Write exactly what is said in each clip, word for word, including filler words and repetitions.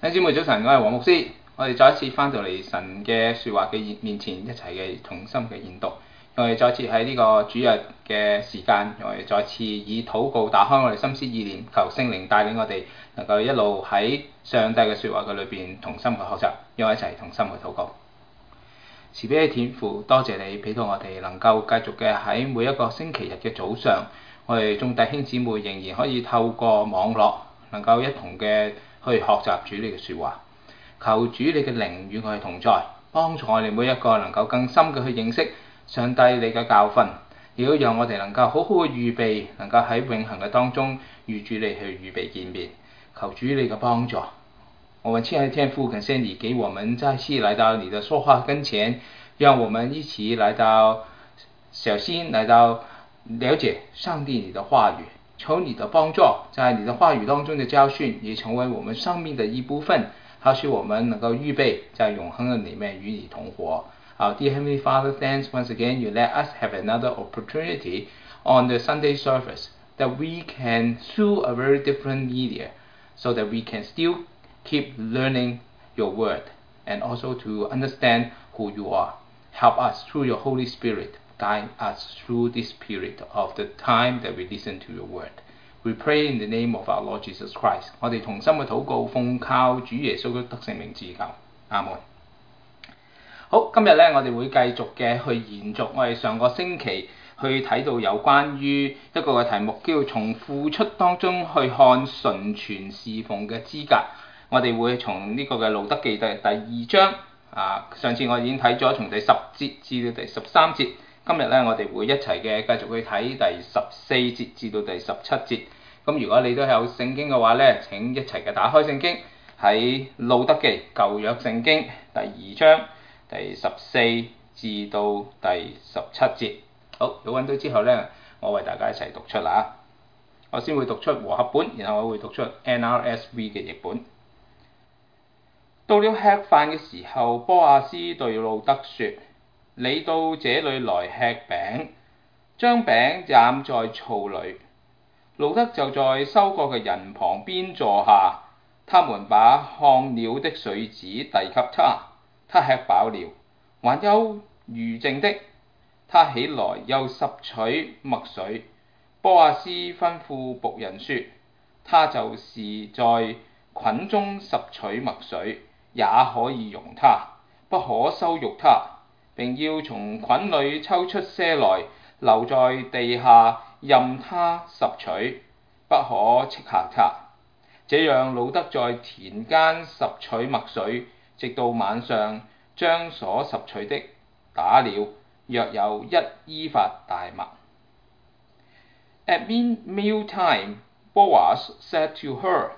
弟兄姊妹早晨，我係黃牧師，我哋再一次翻到嚟神嘅説話嘅面前，一齊嘅同心嘅研讀。我哋再次喺呢個主日嘅時間，我哋再次以禱告打開我哋心思意念，求聖靈帶領我哋能夠一路喺上帝嘅説話嘅裏邊同心嘅學習，讓我一齊同心去禱告。慈悲嘅天父，多謝你俾到我哋能夠繼續嘅喺每一個星期日嘅早上，我哋眾弟兄姊妹仍然可以透過網絡能夠一同嘅去學習主你嘅説話。求主你嘅靈與我哋同在，幫助我哋每一個能夠更深嘅去認識上帝你嘅教訓，亦都讓我哋能夠好好嘅預備，能夠喺永恆嘅當中與主你去預備見面。求主你嘅幫助。我們親愛的天父，感謝你給我們再次來到你的說話跟前，讓我們一起來到小心來到了解上帝你的話語，求你的幫助，在你的話語當中的教訓也成為我們生命的一部分，好使我們能夠預備在永恆的裡面與你同活。Our dear Heavenly Father, thanks once again you let us have another opportunity on the Sunday service that we can through a very different media so that we can still keep learning your word and also to understand who you are. Help us through your Holy Spirit, guide us through this period of the time that we listen to your word. We pray in the name of our Lord Jesus Christ. 我哋同心嘅禱告，奉靠主耶穌基督得勝名字求，阿門。好，今日咧我哋會繼續嘅去延續我哋上個星期去睇到有關於一個嘅題目，叫從付出當中去看純全侍奉嘅資格。我哋會從呢個嘅路德記第第二章啊，上次我已經睇咗從第十節至到第十三節，今日咧我哋會一齊嘅繼續去睇第十四節至到第十七節。咁如果你都有聖經嘅話咧，請一齊嘅打開聖經喺路德記舊約聖經第二章第十四至到第十七節。好，有揾到之後咧，我為大家一齊讀出啦。我先會讀出和合本，然後我會讀出 N R S V 嘅譯本。到了吃飯嘅時候，波阿斯對路德說：你到這裏來吃餅，將餅蘸在醋裏。路德就在收割嘅人旁邊坐下，他們把烘了的水子遞給他，他吃飽了，還有餘剩的，他起來又拾取麥穗。波阿斯吩咐僕人說：他就是在捆中拾取麥穗，也可以容他，不可羞辱他，並要從捆裏抽出些來，留在地下任他拾取，不可斥嚇他。這樣路德在田間拾取麥穗，直到晚上，將所拾取的打了，約有一伊法大麥。At mealtime, Boaz said to her,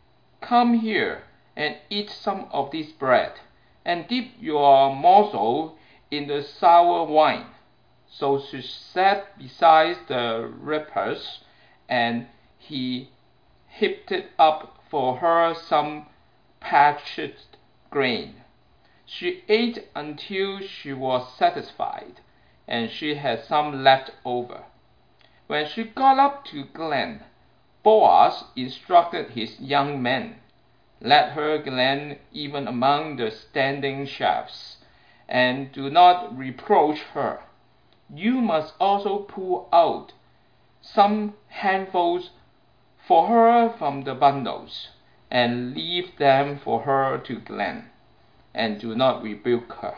Come here and eat some of this bread, and dip your morsel in the sour wine. So she sat beside the reapers, and he heaped up for her some parched grain. She ate until she was satisfied, and she had some left over. When she got up to glean, Boaz instructed his young men, Let her glean even among the standing shafts, and do not reproach her. You must also pull out some handfuls for her from the bundles, and leave them for her to glean, and do not rebuke her.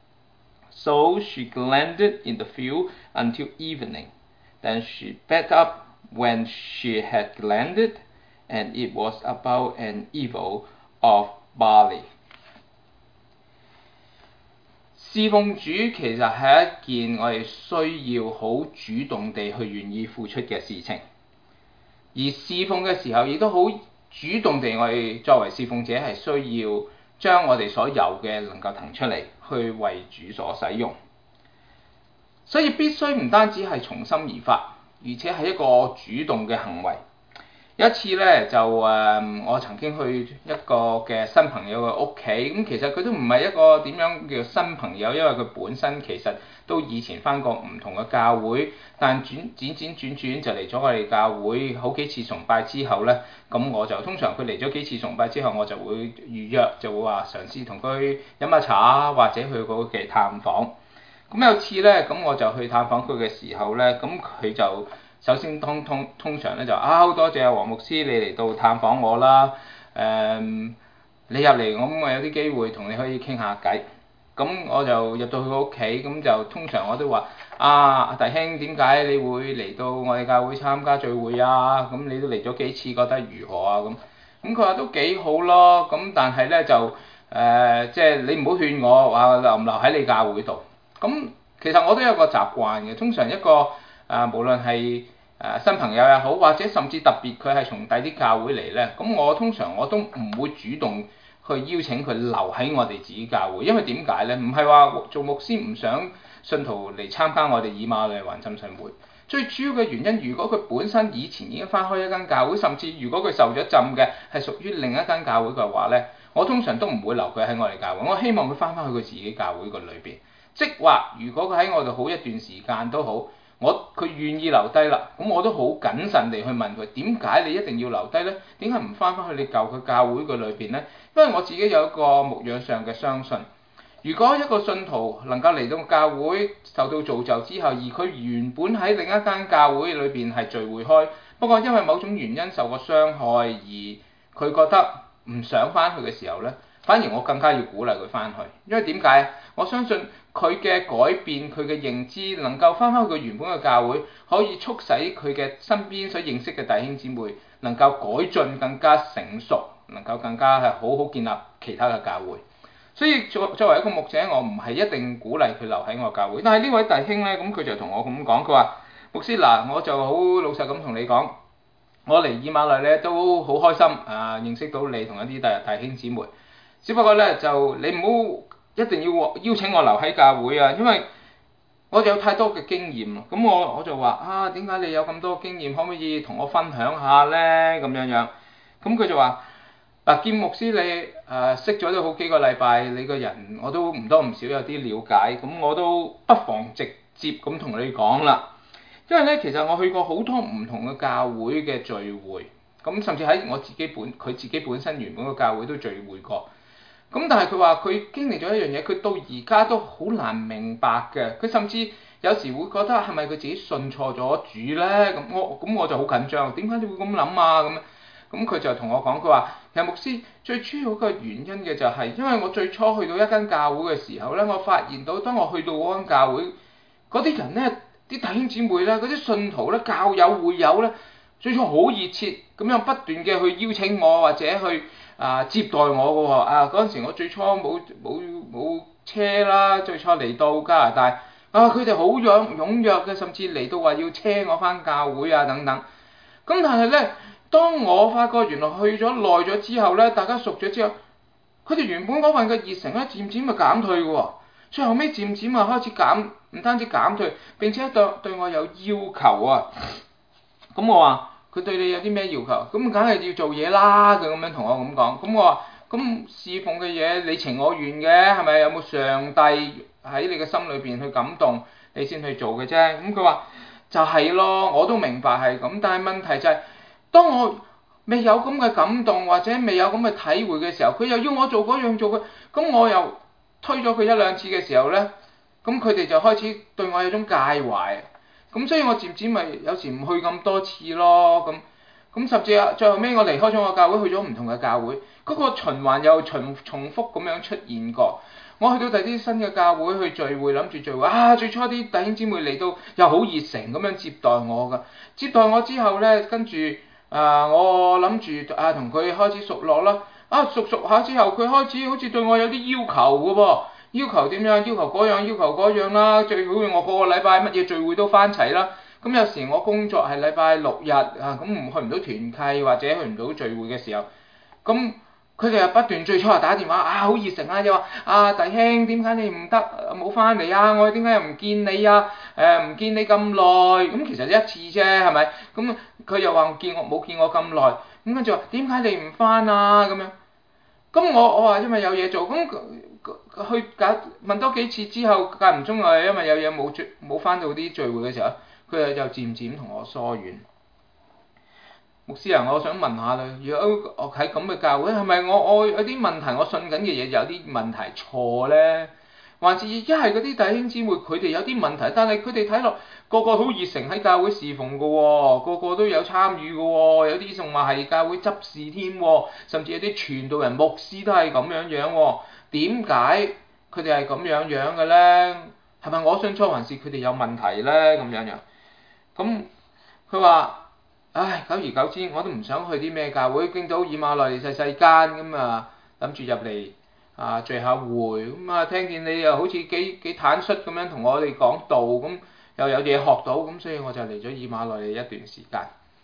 So she gleaned in the field until evening. Then she sat up when she had gleaned, and it was about an ephah of barley. 侍奉主其實係一件我哋需要好主動地去願意付出嘅事情，而侍奉嘅時候亦都好主動地，我哋作為侍奉者係需要將我哋所有嘅能夠騰出嚟去為主所使用，所以必須唔單止係從心而發，而且係一個主動嘅行為。 有一次咧就誒、嗯，我曾經去一個嘅新朋友嘅屋企，咁其實佢都唔係一個點樣叫新朋友，因為佢本身其實都以前返過唔同嘅教會，但轉轉轉轉轉就嚟咗我哋教會好幾次崇拜之後咧，咁我就通常佢嚟咗幾次崇拜之後，我就會預約，就會話嘗試同佢飲下茶或者去嗰嘅探訪。咁有次咧，咁我就去探訪佢嘅時候咧，咁佢就首先通通通常咧就啊好多謝啊黃牧師你嚟到探訪我啦，誒、嗯、你入嚟咁我有啲機會同你可以傾下偈。咁我就入到佢屋企，咁就通常我都話啊弟兄點解你會嚟到我哋教會參加聚會啊？咁你都嚟咗幾次，覺得如何啊？咁咁佢話都幾好咯，咁但係咧就誒即係你唔好勸我話留唔留喺你教會度。咁其實我都有個習慣嘅，通常一個啊、呃、無論係誒、呃、新朋友也好，或者甚至特別佢係從第啲教會嚟咧，咁我通常我都唔會主動去邀請佢留喺我哋自己教會，因為點解咧？唔係話做牧師唔想信徒嚟參加我哋以馬內利環浸信會，最主要嘅原因，如果佢本身以前已經返開一間教會，甚至如果佢受咗浸嘅係屬於另一間教會嘅話咧，我通常都唔會留佢喺我哋教會，我希望佢返返去佢自己教會個裏邊。即話如果佢喺我度好一段時間都好，我佢願意留低啦，咁我都好謹慎地去問佢點解你一定要留低呢？點解唔翻返去你舊嘅教會嘅裏邊呢？因為我自己有一個牧養上嘅相信，如果一個信徒能夠嚟到教會受到造就之後，而佢原本喺另一間教會裏邊係聚會開，不過因為某種原因受過傷害而佢覺得唔想翻去嘅時候呢，反而我更加要鼓勵佢翻去，因為點解？我相信佢嘅改變，佢嘅認知能夠翻返去佢原本嘅教會，可以促使佢嘅身邊所認識嘅弟兄姊妹能夠改進更加成熟，能夠更加係好好建立其他嘅教會。所以作作為一個牧者，我唔係一定鼓勵佢留喺我教會。但係呢位弟兄呢，咁佢就同我咁講，佢話牧師嗱，我就好老實咁同你講，我嚟以馬內利都好開心啊，認識到你同一啲弟弟兄姊妹。只不過呢，就你唔好一定要邀請我留喺教會啊，因為我有太多嘅經驗。咁我我就話啊，點解你有咁多經驗，可唔可以同我分享下呢？咁樣樣。咁佢就話嗱，見牧師你誒、呃、識咗都好幾個禮拜，你個人我都唔多唔少有啲了解，咁我都不妨直接咁同你講啦。因為呢，其實我去過好多唔同嘅教會嘅聚會，咁甚至喺我自己本佢自己本身原本嘅教會都聚會過。咁但係佢話佢經歷咗一樣嘢，佢到而家都好難明白嘅。佢甚至有時會覺得係咪佢自己信錯咗主咧？咁我咁我就好緊張，點解你會咁諗啊？咁咁佢就同我講，佢話其實牧師最主要嘅原因嘅就係因為我最初去到一間教會嘅時候咧，我發現到當我去到嗰間教會，嗰啲人咧，啲弟兄姊妹咧，嗰啲信徒咧，教友會友咧，最初好熱切咁樣不斷嘅去邀請我或者去啊接待我嘅喎。啊嗰陣時我最初冇冇冇車啦，最初嚟到加拿大啊，佢哋好踴踴躍嘅，甚至嚟到話要車我返教會啊等等。咁但係咧，當我發覺原來去咗耐咗之後咧，大家熟咗之後，佢哋原本嗰份嘅熱誠咧，漸漸咪減退嘅喎。最後尾漸漸啊開始減，唔單止減退，並且對對我有要求啊。咁我話佢對你有啲咩要求？咁梗係要做嘢啦。佢咁樣同我咁講。咁我話咁侍奉嘅嘢你情我願嘅，係咪有冇上帝喺你嘅心裏邊去感動你先去做嘅啫？咁佢話就係咯，我都明白係咁，但係問題就係、是、當我未有咁嘅感動或者未有咁嘅體會嘅時候，佢又要我做嗰樣做嘅，咁我又推咗佢一兩次嘅時候咧，咁佢哋就開始對我有種介懷，咁所以我漸漸咪有時唔去咁多次咯，咁咁甚至啊最後尾我離開咗我教會，去咗唔同嘅教會，嗰、那個循環又重重複咁樣出現過。我去到第啲新嘅教會去聚會，諗住聚會啊，最初啲弟兄姊妹嚟到又好熱誠咁樣接待我噶，接待我之後咧，跟住啊我諗住啊同佢開始熟絡啦。啊熟熟下之後，佢開始好似對我有啲要求嘅噃，要求點樣？要求嗰樣，要求嗰樣啦。最好我個個禮拜乜嘢聚會都翻齊啦。咁有時我工作係禮拜六日啊，咁唔去唔到團契或者去唔到聚會嘅時候，咁佢哋又不斷最初又打電話啊，好熱誠啊，又話啊弟兄點解你唔得冇翻嚟啊？我點解又唔見你啊？誒、呃、唔見你咁耐，咁其實一次啫係咪？咁佢又話見我冇見我咁耐，咁跟住話點解你唔翻啊咁樣？咁我我話因為有嘢做，咁去搞問多幾次之後，間唔中啊，因為有嘢冇聚冇翻到啲聚會嘅時候，佢又又漸漸同我疏遠。牧師啊，我想問下啦，如果我喺咁嘅教會，係咪我我有啲問題，我信緊嘅嘢有啲問題錯咧？還是一係嗰啲弟兄姊妹佢哋有啲問題，但係佢哋睇落個個好熱誠喺教會侍奉嘅喎，個個都有參與嘅喎，有啲仲話係教會執事添，甚至有啲傳道人牧師都係咁樣樣喎。點解佢哋係咁樣樣嘅咧？係咪我信錯，還是佢哋有問題咧？咁樣樣，咁佢話。唉，久而久之，我都唔想去啲咩教會，見到以馬內利細細間咁啊，諗住入嚟啊聚下會，咁啊聽見你又好似幾幾坦率咁樣同我哋講道，咁又有嘢學到，咁所以我就嚟咗以馬內利一段時間。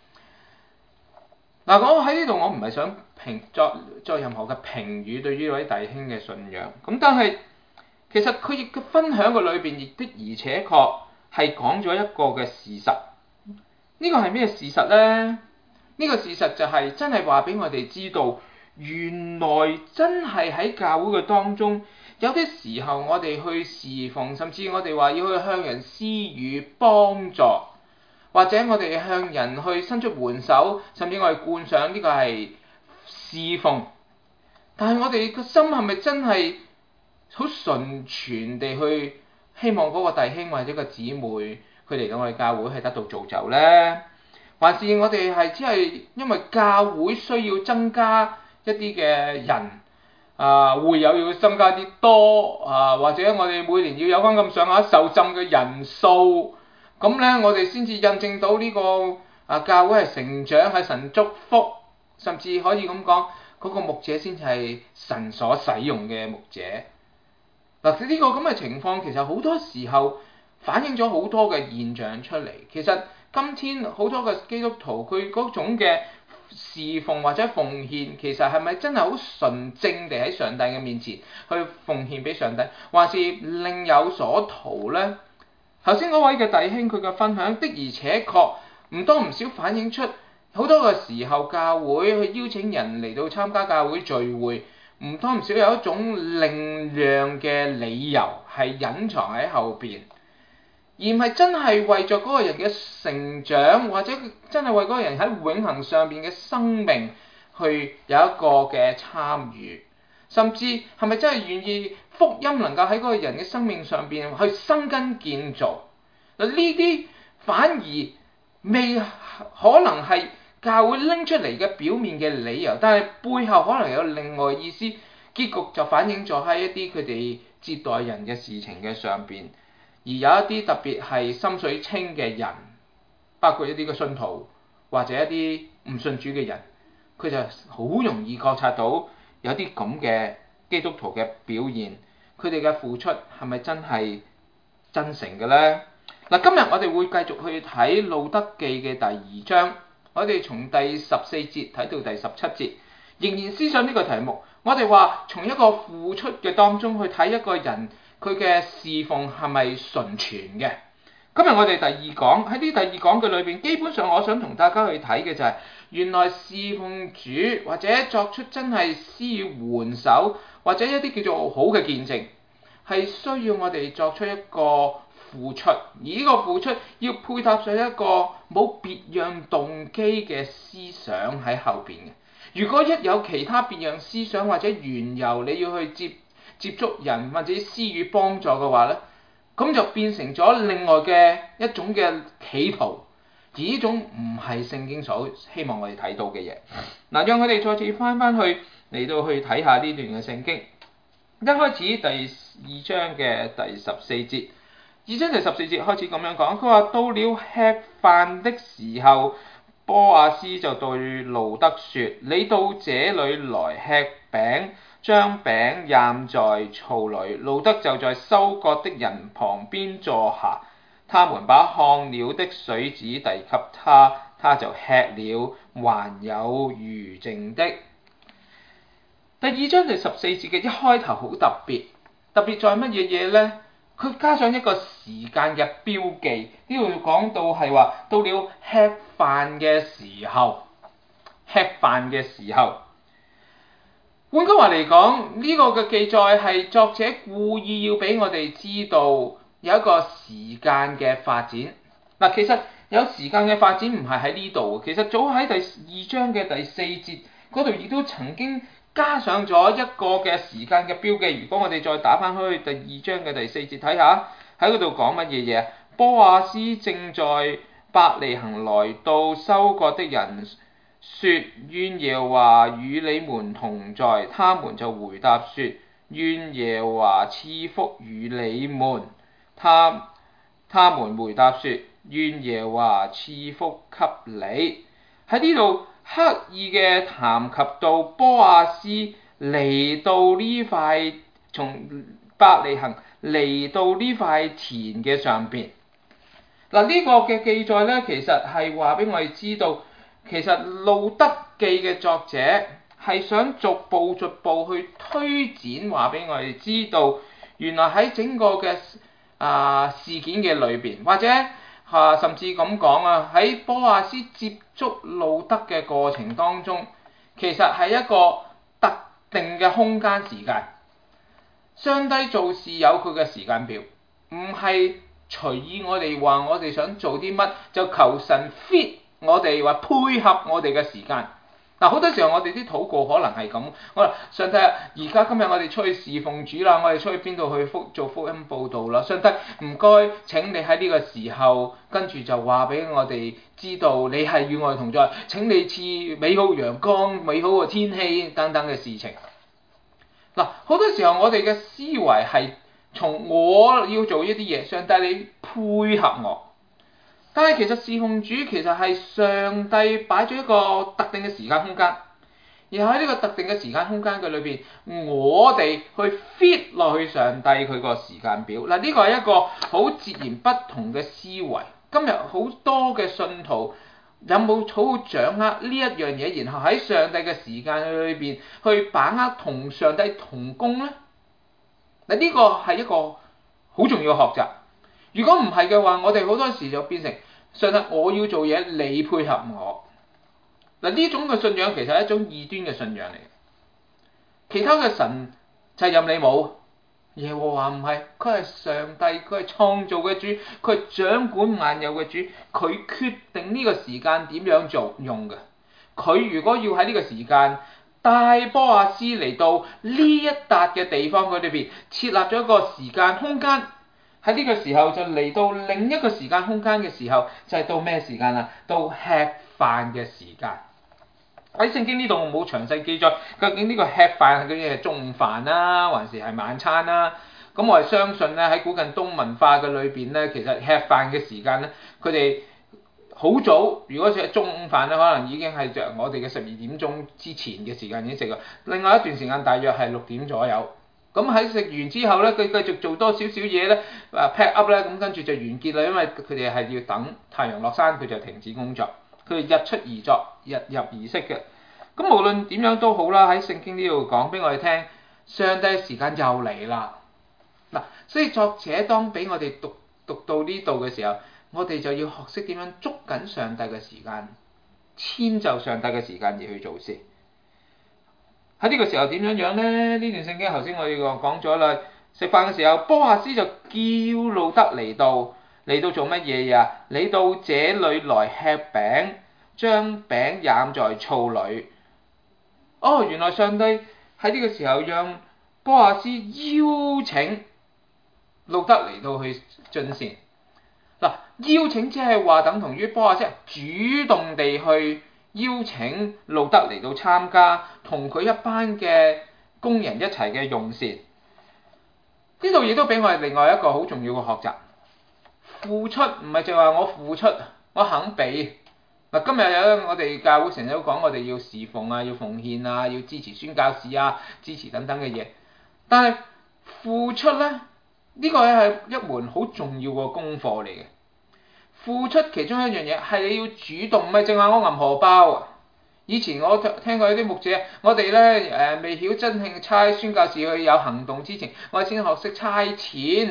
嗱，我喺呢度我唔係想評作作任何嘅評語對於呢位弟兄嘅信仰，咁但係其實佢亦嘅分享嘅裏邊亦的而且確係講咗一個嘅事實。呢個係咩事實呢？呢個事實就係真係話俾我哋知道，原來真係喺教會嘅當中，有啲時候我哋去侍奉，甚至我哋話要去向人施予幫助，或者我哋向人去伸出援手，甚至我哋冠上呢個係侍奉。但係我哋個心係咪真係好純全地去希望嗰個弟兄或者個姊妹，佢嚟到我哋教會係得到造就呢？還是我哋係只係因為教會需要增加一啲嘅人啊、呃，會友要增加啲多啊、呃，或者我哋每年要有翻咁上下受浸嘅人數，咁呢，我哋先至印證到呢、這個啊教會係成長係神祝福，甚至可以咁講，嗰、那個牧者先至係神所使用嘅牧者。嗱、呃，呢、這個咁嘅情況其實好多時候反映咗好多嘅現象出嚟。其實今天好多嘅基督徒佢嗰種嘅侍奉或者奉獻，其實係咪真係好純正地喺上帝嘅面前去奉獻俾上帝，還是另有所圖呢？頭先嗰位嘅弟兄佢嘅分享的而且確唔多唔少反映出好多嘅時候教會去邀請人嚟到參加教會聚會，唔多唔少有一種另樣嘅理由係隱藏喺後邊。而唔係真係為咗嗰個人嘅成長，或者真係為嗰個人喺永恆上邊嘅生命去有一個嘅參與，甚至係咪真係願意福音能夠喺嗰個人嘅生命上邊去生根建造？嗱，呢啲反而未可能係教會拎出嚟嘅表面嘅理由，但係背後可能有另外意思，結局就反映咗喺一啲佢哋接待人嘅事情嘅上邊。而有一啲特別係心水清嘅人，包括一啲嘅信徒或者一啲唔信主嘅人，佢就好容易覺察到有啲咁嘅基督徒嘅表現，佢哋嘅付出係咪真係真誠嘅呢？嗱，今日我哋會繼續去睇路德記嘅第二章，我哋從第十四節睇到第十七節，仍然思想呢個題目。我哋話從一個付出嘅當中去睇一個人，佢嘅侍奉係咪純全嘅？今日我哋第二講喺呢第二講嘅裏邊，基本上我想同大家去睇嘅就係、是，原來侍奉主或者作出真係施予援手，或者一啲叫做好嘅見證，係需要我哋作出一個付出，而呢個付出要配搭上一個冇別樣動機嘅思想喺後邊嘅。如果一有其他別樣思想或者緣由，你要去接接觸人或者施予幫助嘅話咧，咁就變成咗另外嘅一種嘅企圖，而呢種唔係聖經所希望我哋睇到嘅嘢。嗱，讓我哋再次翻翻去嚟到去睇下呢段嘅聖經。一開始第二章嘅第十四節，二章第十四節開始咁樣講，佢話到了吃飯的時候，波阿斯就對路德說：你到這裏來吃餅。將餅蘸在醋裏，路德就在收割的人旁邊坐下。他們把烘了的水子遞給他，他就吃了，還有餘剩的。第二章第十四節嘅一開頭好特別，特別在乜嘢嘢呢？ 佢加上一個時間嘅標記，呢度講到係話到了吃飯嘅時候，吃飯嘅時候。換句話嚟講，呢、這個嘅記載係作者故意要俾我哋知道有一個時間嘅發展。嗱，其實有時間嘅發展唔係喺呢度，其實早喺第二章嘅第四節嗰度亦都曾經加上咗一個嘅時間嘅標記。如果我哋再打翻去第二章嘅第四節睇下，喺嗰度講乜嘢嘢？波阿斯正在伯利恆來到收割的人說，願耶和華與你們同在，他們就回答說，願耶和華賜福與你們。他他們回答說，願耶和華賜福給你。喺呢度刻意嘅談及到波阿斯嚟到呢塊從伯利恆嚟到呢塊田嘅上邊。嗱，呢個嘅記載咧，其實係話俾我哋知道。其實路得記嘅作者係想逐步逐步去推展，話俾我哋知道，原來喺整個嘅啊、呃、事件嘅裏邊，或者嚇、啊、甚至咁講啊，喺波阿斯接觸路得嘅過程當中，其實係一個特定嘅空間時間。上帝做事有佢嘅時間表，唔係隨意我哋話我哋想做啲乜就求神 fit。我哋話配合我哋嘅時間，嗱，好多時候我哋啲禱告可能係咁，我話上帝啊，而家今日我哋出去侍奉主啦，我哋出去邊度去福做福音報導啦，上帝唔該請你喺呢個時候跟住就話俾我哋知道你係與我哋同在，請你賜美好陽光、美好嘅天氣等等嘅事情。嗱，好多時候我哋嘅思維係從我要做一啲嘢，上帝你配合我。但係其實侍奉主其實係上帝擺咗一個特定嘅時間空間，然後喺呢個特定嘅時間空間嘅裏邊，我哋去 fit 落去上帝佢個時間表。嗱，呢個係一個好截然不同嘅思維。今日好多嘅信徒有冇好好掌握呢一樣嘢，然後喺上帝嘅時間裏邊去把握同上帝同工呢？嗱，呢個係一個好重要嘅學習。如果唔係嘅話，我哋好多時就變成上帝我要做嘢，你配合我。嗱，呢種嘅信仰其實係一種異端嘅信仰嚟。其他嘅神就係任你冇，耶和華唔係，佢係上帝，佢係創造嘅主，佢係掌管萬有嘅主，佢決定呢個時間點樣做用嘅。佢如果要喺呢個時間帶波阿斯嚟到呢一笪嘅地方，佢裏邊設立咗一個時間空間。喺呢個時候就嚟到另一個時間空間嘅時候，就係、是、到咩時間啦？到吃飯嘅時間。喺聖經呢度冇詳細記載，究竟呢個吃飯係嗰啲係中午飯啦，還是係晚餐啦？咁我係相信咧，喺古近東文化嘅裏邊咧，其實吃飯嘅時間咧，佢哋好早，如果係中午飯咧，可能已經係着我哋嘅十二點鐘之前嘅時間已經食啦。另外一段時間大約係六點左右。咁喺食完之後咧，佢繼續做多少少嘢咧，啊 pack up 咧，咁跟住就完結啦。因為佢哋係要等太陽落山，佢就停止工作。佢哋日出而作，日入而息嘅。咁無論點樣都好啦，喺聖經呢度講俾我哋聽，上帝時間又嚟啦。嗱，所以作者當俾我哋讀讀到呢度嘅時候，我哋就要學識點樣捉緊上帝嘅時間，遷就上帝嘅時間而去做事。喺呢個時候點樣樣呢？呢段聖經頭先我哋講咗啦，食飯嘅時候，波阿斯就叫路得嚟到，嚟到做乜嘢呀？嚟到這裏來吃餅，將餅蘸在醋裏。哦，原來上帝喺呢個時候讓波阿斯邀請路得嚟到去進膳。嗱，邀請即係話等同於波阿斯主動地去邀請路得嚟到參加，同佢一班嘅工人一齊嘅用膳。呢度亦都俾我哋另外一個好重要嘅學習，付出唔係淨話我付出，我肯俾。嗱，今日有我哋教會成日都講，我哋要侍奉啊，要奉獻啊，要支持宣教士啊，支持等等嘅嘢。但係付出咧，呢、呢個係一門好重要嘅功課嚟嘅。付出其中一樣嘢係你要主動，唔係淨係我銀荷包啊！以前我聽過有啲牧者，我哋咧誒未曉真正差宣教士去有行動之前，我哋先學識差錢。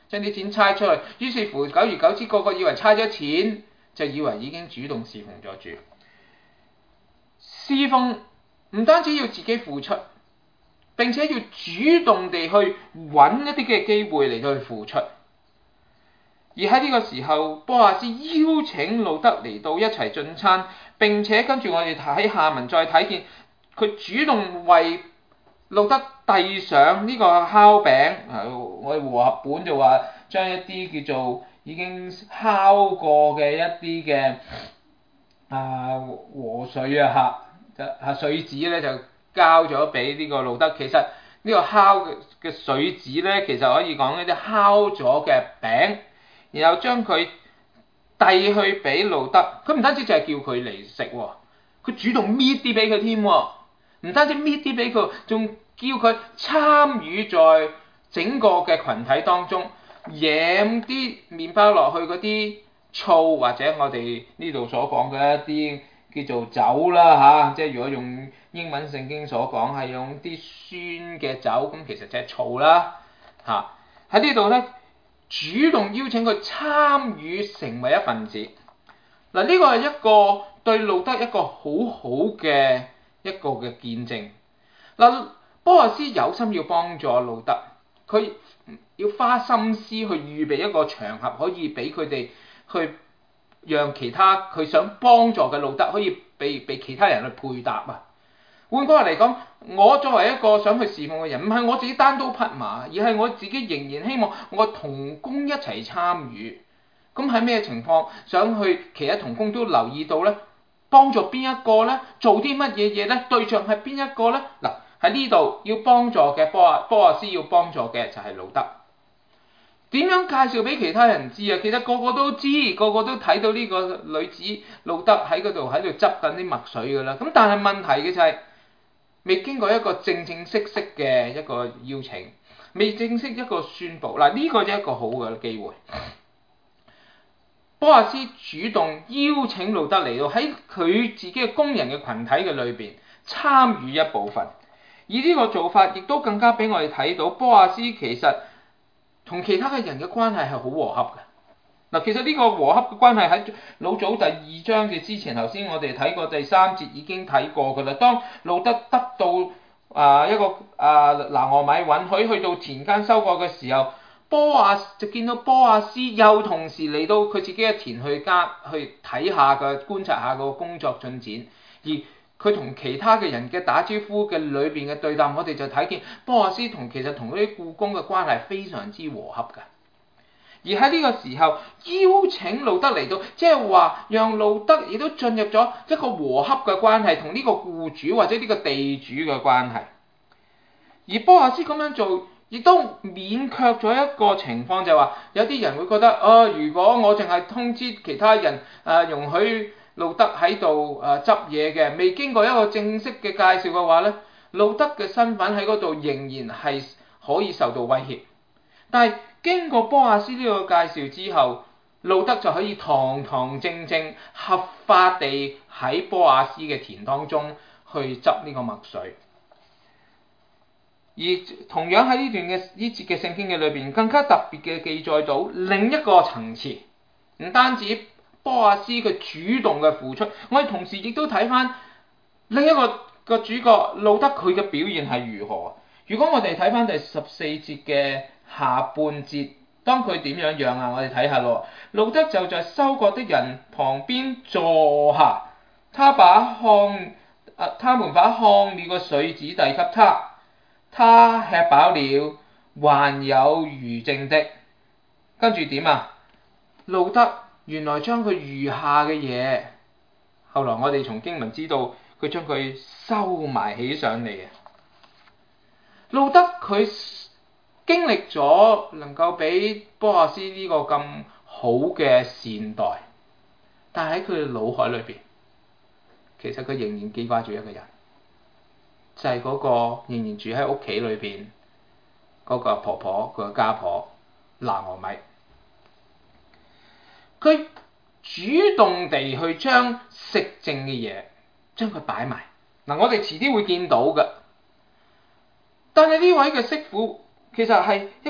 將啲錢差出去。於是乎，久而久之，個個以為差咗錢，就以為已經主動侍奉咗主。侍奉唔單止要自己付出，並且要主動地去揾一啲嘅機會嚟到去付出。而喺呢個時候，波亞斯邀請路德嚟到一齊進餐，並且跟住我哋睇下文再睇見佢主動為路德遞上呢個烤餅。我哋和合本就話將一啲叫做已經烤過嘅一啲嘅啊和水啊嚇，啊水子咧就交咗俾呢個路德。其實呢個烤嘅水子咧，其實可以講一啲烤咗嘅餅。然後將佢遞去俾路德，佢唔單止就係叫佢嚟食喎，佢主動搣啲俾佢添喎，唔單止搣啲俾佢，仲叫佢參與在整個嘅群體當中，舐啲麵包落去嗰啲醋，或者我哋呢度所講嘅一啲叫做酒啦嚇，即係如果用英文聖經所講係用啲酸嘅酒，咁其實就係醋啦嚇。喺呢度咧，主動邀請佢參與成為一份子。嗱，呢個係一個對路德一個好好嘅一個嘅見證。嗱，波亞斯有心要幫助路德，佢要花心思去預備一個場合，可以俾佢哋去讓其他佢想幫助嘅路德可以被被其他人去配搭啊。換句話嚟講，我作為一個想去侍奉嘅人，唔係我自己單刀匹馬，而係我自己仍然希望我同工一齊參與。咁喺咩情況想去其他同工都留意到呢？幫助邊一個呢？做啲乜嘢嘢呢？對象係邊一個呢？嗱，喺呢度要幫助嘅波亞波亞斯要幫助嘅就係路德。點樣介紹俾其他人知啊？其實個個都知，個個都睇到呢個女子路德喺嗰度喺度執緊啲墨水㗎啦。咁但係問題嘅就係、是，未經過一個正正式式嘅一個邀請，未正式一個宣佈。嗱，呢個就係一個好嘅機會。波亞斯主動邀請路德嚟到喺佢自己嘅工人嘅群體嘅裏邊參與一部分，而呢個做法亦都更加俾我哋睇到波亞斯其實同其他嘅人嘅關係係好和洽嘅。嗱，其實呢個和洽嘅關係喺老早第二章嘅之前，頭先我哋睇過第三節已經睇過㗎啦。當路德得到啊、呃、一個啊拿俄米允許去到田間收割嘅時候，波亞就見到波亞斯又同時嚟到佢自己嘅田去家去睇下嘅觀察下個工作進展，而佢同其他嘅人嘅打招呼嘅裏邊嘅對答，我哋就睇見波亞斯同其實同嗰啲僱工嘅關係非常之和洽嘅。而喺呢個時候邀請路德嚟到，即係話讓路德亦都進入咗一個和洽嘅關係，同呢個僱主或者呢個地主嘅關係。而波亞斯咁樣做，亦都免卻咗一個情況，就係話有啲人會覺得，哦，如果我淨係通知其他人，誒、呃、容許路德喺度誒執嘢嘅，未經過一個正式嘅介紹嘅話咧，路德嘅身份喺嗰度仍然係可以受到威脅。但係經過波亞斯呢個介紹之後，路德就可以堂堂正正合法地喺波亞斯嘅田當中去執呢個麥穗。而同樣喺呢段嘅呢節嘅聖經嘅裏邊，更加特別嘅記載到另一個層次，唔單止波亞斯嘅主動嘅付出，我哋同時亦都睇翻另一個個主角路德佢嘅表現係如何。如果我哋睇翻第十四節嘅下半節，當佢點樣樣啊？我哋睇下咯。路德就在收割的人旁邊坐下，他把看啊，他們把看了個穗子遞給他。他吃飽了，還有餘剩的。跟住點啊？路德原來將佢餘下嘅嘢，後來我哋從經文知道佢將佢收埋起上嚟啊！路德佢經歷咗能夠俾波亞斯呢個咁好嘅善待，但係喺佢嘅腦海裏邊，其實佢仍然記掛住一個人。就係嗰個仍然住喺屋企裏邊嗰個婆婆，佢個家婆拿俄米，佢主動地去將食剩嘅嘢將佢擺埋。嗱，我哋遲啲會見到嘅。但係呢位嘅媳婦其實係一個好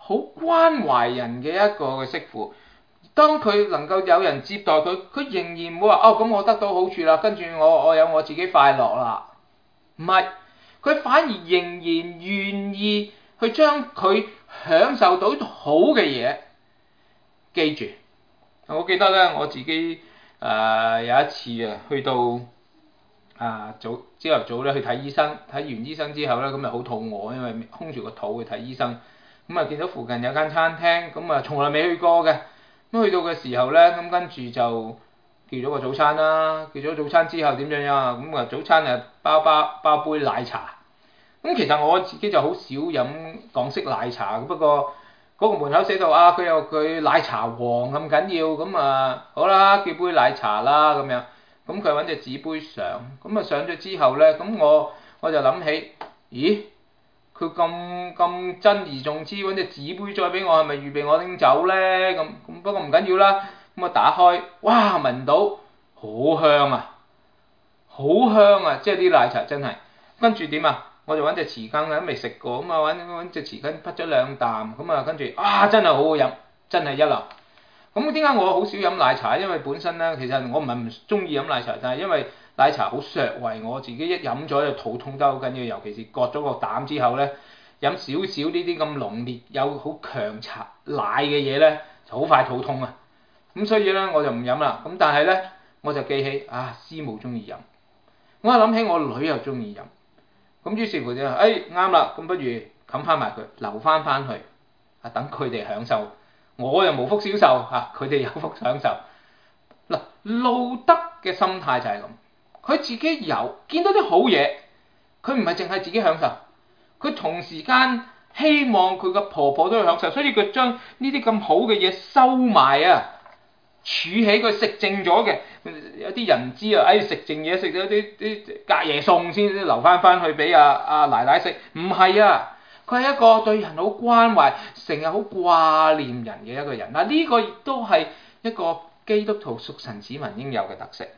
好關懷人嘅一個嘅媳婦。當佢能夠有人接待佢，佢仍然唔會話哦，咁我得到好處啦，跟住我我有我自己快樂啦。唔係，佢反而仍然願意去將佢享受到好嘅嘢記住。我記得咧，我自己誒、呃、有一次啊，去到啊早朝頭早咧去睇醫生，睇完醫生之後咧，咁咪好肚餓，因為空住個肚去睇醫生。咁啊見到附近有間餐廳，咁啊從來未去過嘅。咁去到嘅時候咧，咁跟住就叫咗個早餐啦。叫咗早餐之後點樣啊？咁啊早餐啊包包包杯奶茶。咁其實我自己就好少飲港式奶茶，不過嗰個門口寫到啊，佢有佢奶茶王咁緊要，咁啊好啦，叫杯奶茶啦咁樣。咁佢揾隻紙杯上，咁啊上咗之後咧，咁我我就諗起，咦？佢咁咁珍而重之揾隻紙杯再俾我，係咪預備我拎走咧？咁咁不過唔緊要啦。咁啊打開，哇聞到好香啊，好香啊！即係啲奶茶真係。跟住點啊？我就揾隻匙羹啊，都未食過，咁啊揾揾隻匙羹滗咗兩啖，咁啊跟住啊真係好好飲，真係一流。咁點解我好少飲奶茶？因為本身咧，其實我唔係唔中意飲奶茶，但係因為奶茶好削胃，我自己一飲咗就肚痛得好緊要，尤其是割咗個膽之後咧，飲少少呢啲咁濃烈有好強茶奶嘅嘢咧，就好快肚痛啊。咁所以咧我就唔飲啦。咁但係咧我就記起啊師母中意飲，我又諗起我女又中意飲，咁於是乎就誒啱啦，咁不如冚翻埋佢，留翻翻去啊，等佢哋享受，我又無福消受嚇，佢哋有福享受。嗱，路德嘅心態就係咁，佢自己有見到啲好嘢，佢唔係淨係自己享受，佢同時間希望佢個婆婆都去享受，所以佢將呢啲咁好嘅嘢收埋啊，儲起佢食剩咗嘅。有啲人知啊，誒食剩嘢食咗啲啲隔夜餸先留翻翻去俾阿阿奶奶食，唔係啊，佢係一個對人好關懷、成日好掛念人嘅一個人。嗱，呢個亦都係一個基督徒屬神子民應有嘅特色。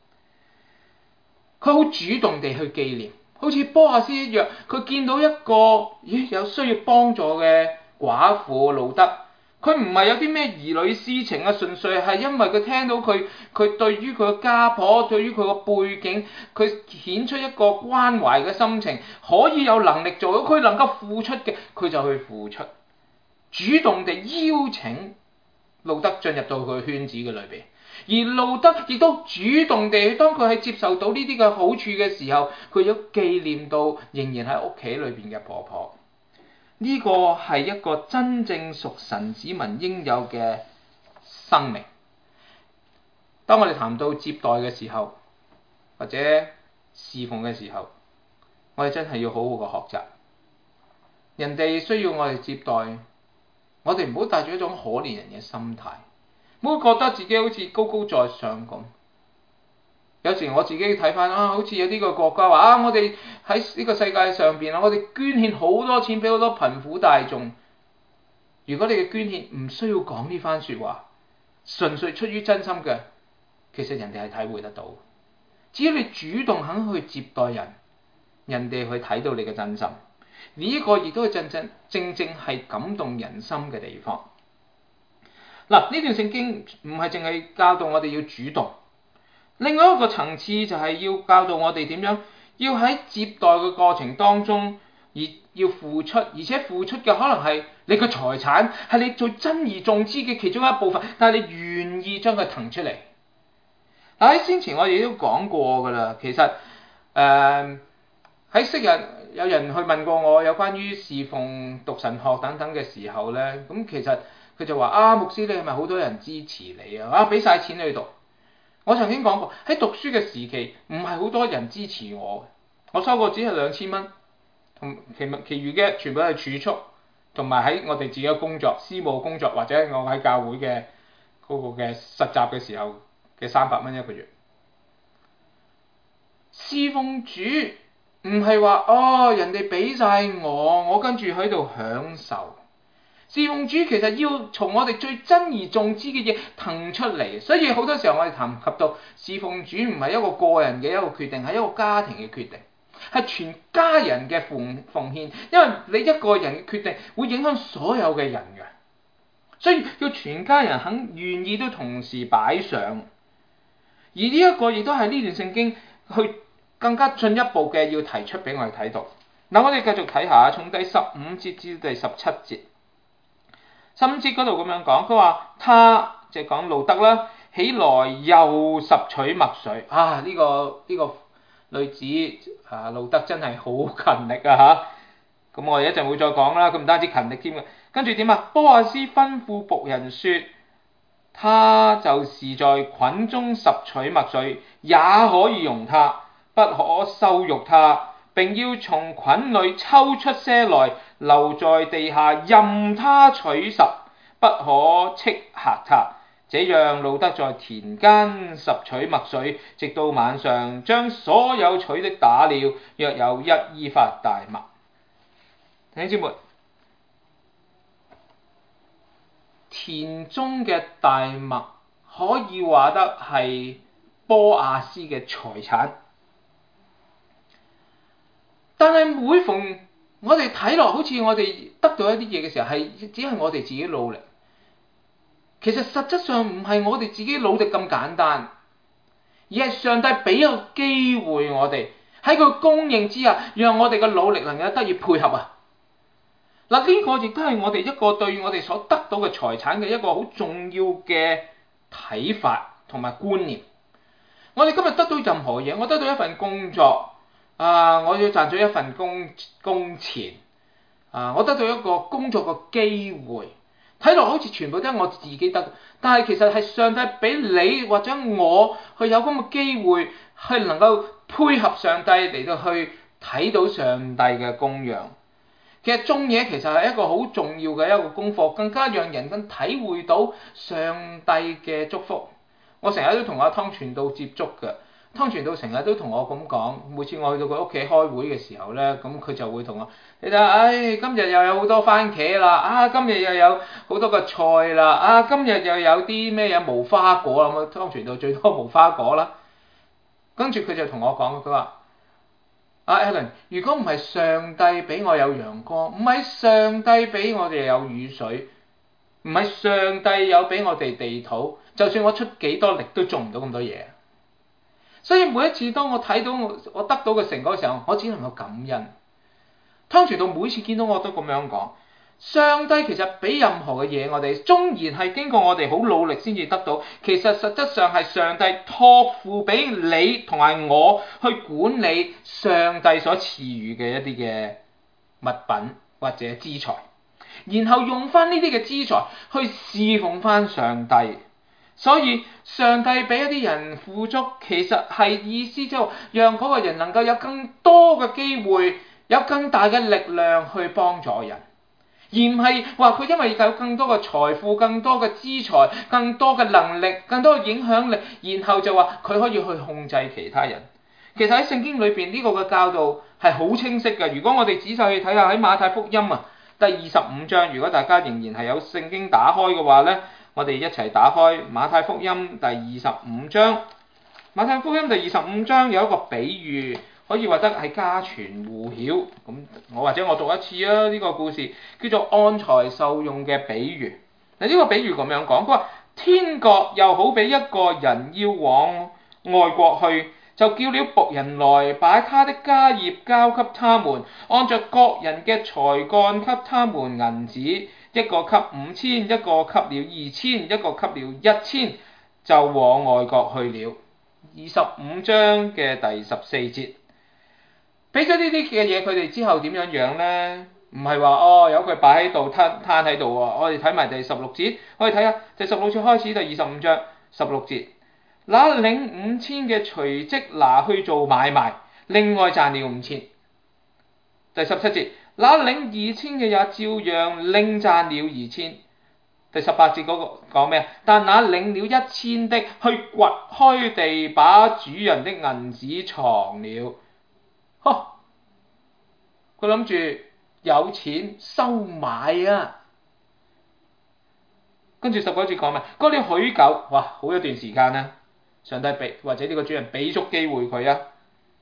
佢好主動地去紀念，好似波阿斯一樣，佢見到一個咦有需要幫助嘅寡婦路德。佢唔係有啲咩兒女私情啊，純粹係因為佢聽到佢佢對於佢個家婆，對於佢個背景，佢顯出一個關懷嘅心情，可以有能力做到，佢能夠付出嘅，佢就去付出，主動地邀請路德進入到佢圈子嘅裏邊，而路德亦都主動地，當佢係接受到呢啲嘅好處嘅時候，佢有紀念到仍然喺屋企裏邊嘅婆婆。呢個係一個真正屬神子民應有嘅生命。當我哋談到接待嘅時候，或者侍奉嘅時候，我哋真係要好好嘅學習。人哋需要我哋接待，我哋唔好帶住一種可憐人嘅心態，唔好覺得自己好似高高在上咁。有時我自己睇翻啊，好似有呢個國家話啊，我哋喺呢個世界上邊啊，我哋捐獻好多錢俾好多貧苦大眾。如果你嘅捐獻唔需要講呢番説話，純粹出於真心嘅，其實人哋係體會得到。只要你主動肯去接待人，人哋去睇到你嘅真心。呢個亦都係真真正正係感動人心嘅地方。嗱，呢段聖經唔係淨係教導我哋要主動。另外一個層次就係要教導我哋點樣，要喺接待嘅過程當中，而要付出，而且付出嘅可能係你嘅財產，係你最珍而重之嘅其中一部分，但係你願意將佢騰出嚟。嗱，喺先前我哋都講過㗎啦，其實誒喺昔日有人去問過我有關於侍奉、讀神學等等嘅時候咧，咁其實佢就話啊，牧師你係咪好多人支持你啊？啊，俾晒錢你去讀。我曾經講過喺讀書嘅時期，唔係好多人支持我，我收過只係兩千蚊，同其其餘嘅全部係儲蓄，同埋喺我哋自己嘅工作、私務工作或者我喺教會嘅嗰個嘅實習嘅時候嘅三百蚊一個月。侍奉主唔係話哦，人哋俾晒我，我跟住喺度享受。侍奉主其實要從我哋最珍而重之嘅嘢騰出嚟，所以好多時候我哋談及到侍奉主唔係一個個人嘅一個決定，係一個家庭嘅決定。 係全家人嘅奉奉獻，因為你一個人嘅決定會影響所有嘅人嘅，所以要全家人肯願意都同時擺上。而呢一個亦都係呢段聖經去更加進一步嘅要提出俾我哋睇到。嗱，我哋繼續睇下，從第十五節至第十七節。十五節嗰度咁樣講，佢話他就講路得啦，起來又拾取麥穗。啊，呢、這個呢、這個女子啊，路得真係好勤力啊嚇！咁我哋一陣會再講啦，佢唔單止勤力添嘅。跟住點啊？波阿斯吩咐僕人說，他就是在捆中拾取麥穗，也可以容他，不可羞辱他，並要從捆裏抽出些來，留在地下，任他取拾，不可斥嚇他。這樣路得在田間拾取麥穗，直到晚上，將所有取的打了，約有一伊法大麥。弟兄姊妹，田中嘅大麥可以話得係波阿斯嘅財產，但係每逢我哋睇落好似我哋得到一啲嘢嘅時候，係只係我哋自己努力。其實實質上唔係我哋自己努力咁簡單，而係上帝俾個機會我哋喺佢供應之下，讓我哋嘅努力能夠得以配合啊！嗱，呢個亦都係我哋一個對我哋所得到嘅財產嘅一個好重要嘅睇法同埋觀念。我哋今日得到任何嘢，我得到一份工作啊，我要賺咗一份工工錢啊，我得到一個工作嘅機會。睇落好似全部都係我自己得，但係其實係上帝俾你或者我去有咁嘅機會，去能夠配合上帝嚟到去睇到上帝嘅供養。其實種嘢其實係一個好重要嘅一個功課，更加讓人更體會到上帝嘅祝福。我成日都同阿湯傳道接觸嘅。湯傳道成日都同我咁講，每次我去到佢屋企開會嘅時候咧，咁佢就會同我，你睇下，唉，今日又有好多番茄啦，啊，今日又有好多個菜啦，啊，今日又有啲咩嘢無花果啦，咁湯傳道最多無花果啦。跟住佢就同我講，佢話：阿 Alan， 如果唔係上帝俾我有陽光，唔係上帝俾我哋有雨水，唔係上帝有俾我哋地土，就算我出幾多力都做唔到咁多嘢。所以每一次當我睇到我我得到嘅成果嘅時候，我只能夠感恩。湯傳道每次見到我都咁樣講，上帝其實俾任何嘅嘢我哋，縱然係經過我哋好努力先至得到，其實實質上係上帝託付俾你同埋我去管理上帝所賜予嘅一啲嘅物品或者資財，然後用翻呢啲嘅資財去侍奉翻上帝。所以上帝俾一啲人富足，其實係意思即係讓嗰個人能夠有更多嘅機會，有更大嘅力量去幫助人，而唔係話佢因為有更多嘅財富、更多嘅資財、更多嘅能力、更多嘅影響力，然後就話佢可以去控制其他人。其實喺聖經裏邊呢個嘅教導係好清晰嘅。如果我哋仔細去睇下喺馬太福音啊第二十五章，如果大家仍然係有聖經打開嘅話咧，我哋一齊打開馬太福音第二十五章。馬太福音第二十五章有一個比喻，可以話得係家傳戶曉。咁我或者我讀一次啊，呢個故事叫做按財受用嘅比喻。嗱，呢個比喻咁樣講，佢話天國又好比一個人要往外國去，就叫了僕人來，把他的家業交給他們，按着各人嘅才幹給他們銀子，一個給五千，一個給了二千，一個給了一千，就往外國去了。二十五章嘅第十四節，俾咗呢啲嘅嘢佢哋之後點樣樣呢？唔係話哦，由佢擺喺度攤攤喺度喎。我哋睇埋第十六節，我哋睇下第十六節開始，第二十五章十六節。那領五千嘅隨即拿去做買賣，另外賺了五千。第十七節，那領二千嘅也照樣另賺了二千。第十八節嗰個講咩啊？但那領了一千的，去掘開地，把主人的銀子藏了。呵，佢諗住有錢收買啊！跟住十九節講咩？過了許久，哇，好一段時間啦。上帝俾或者呢個主人俾足機會佢啊，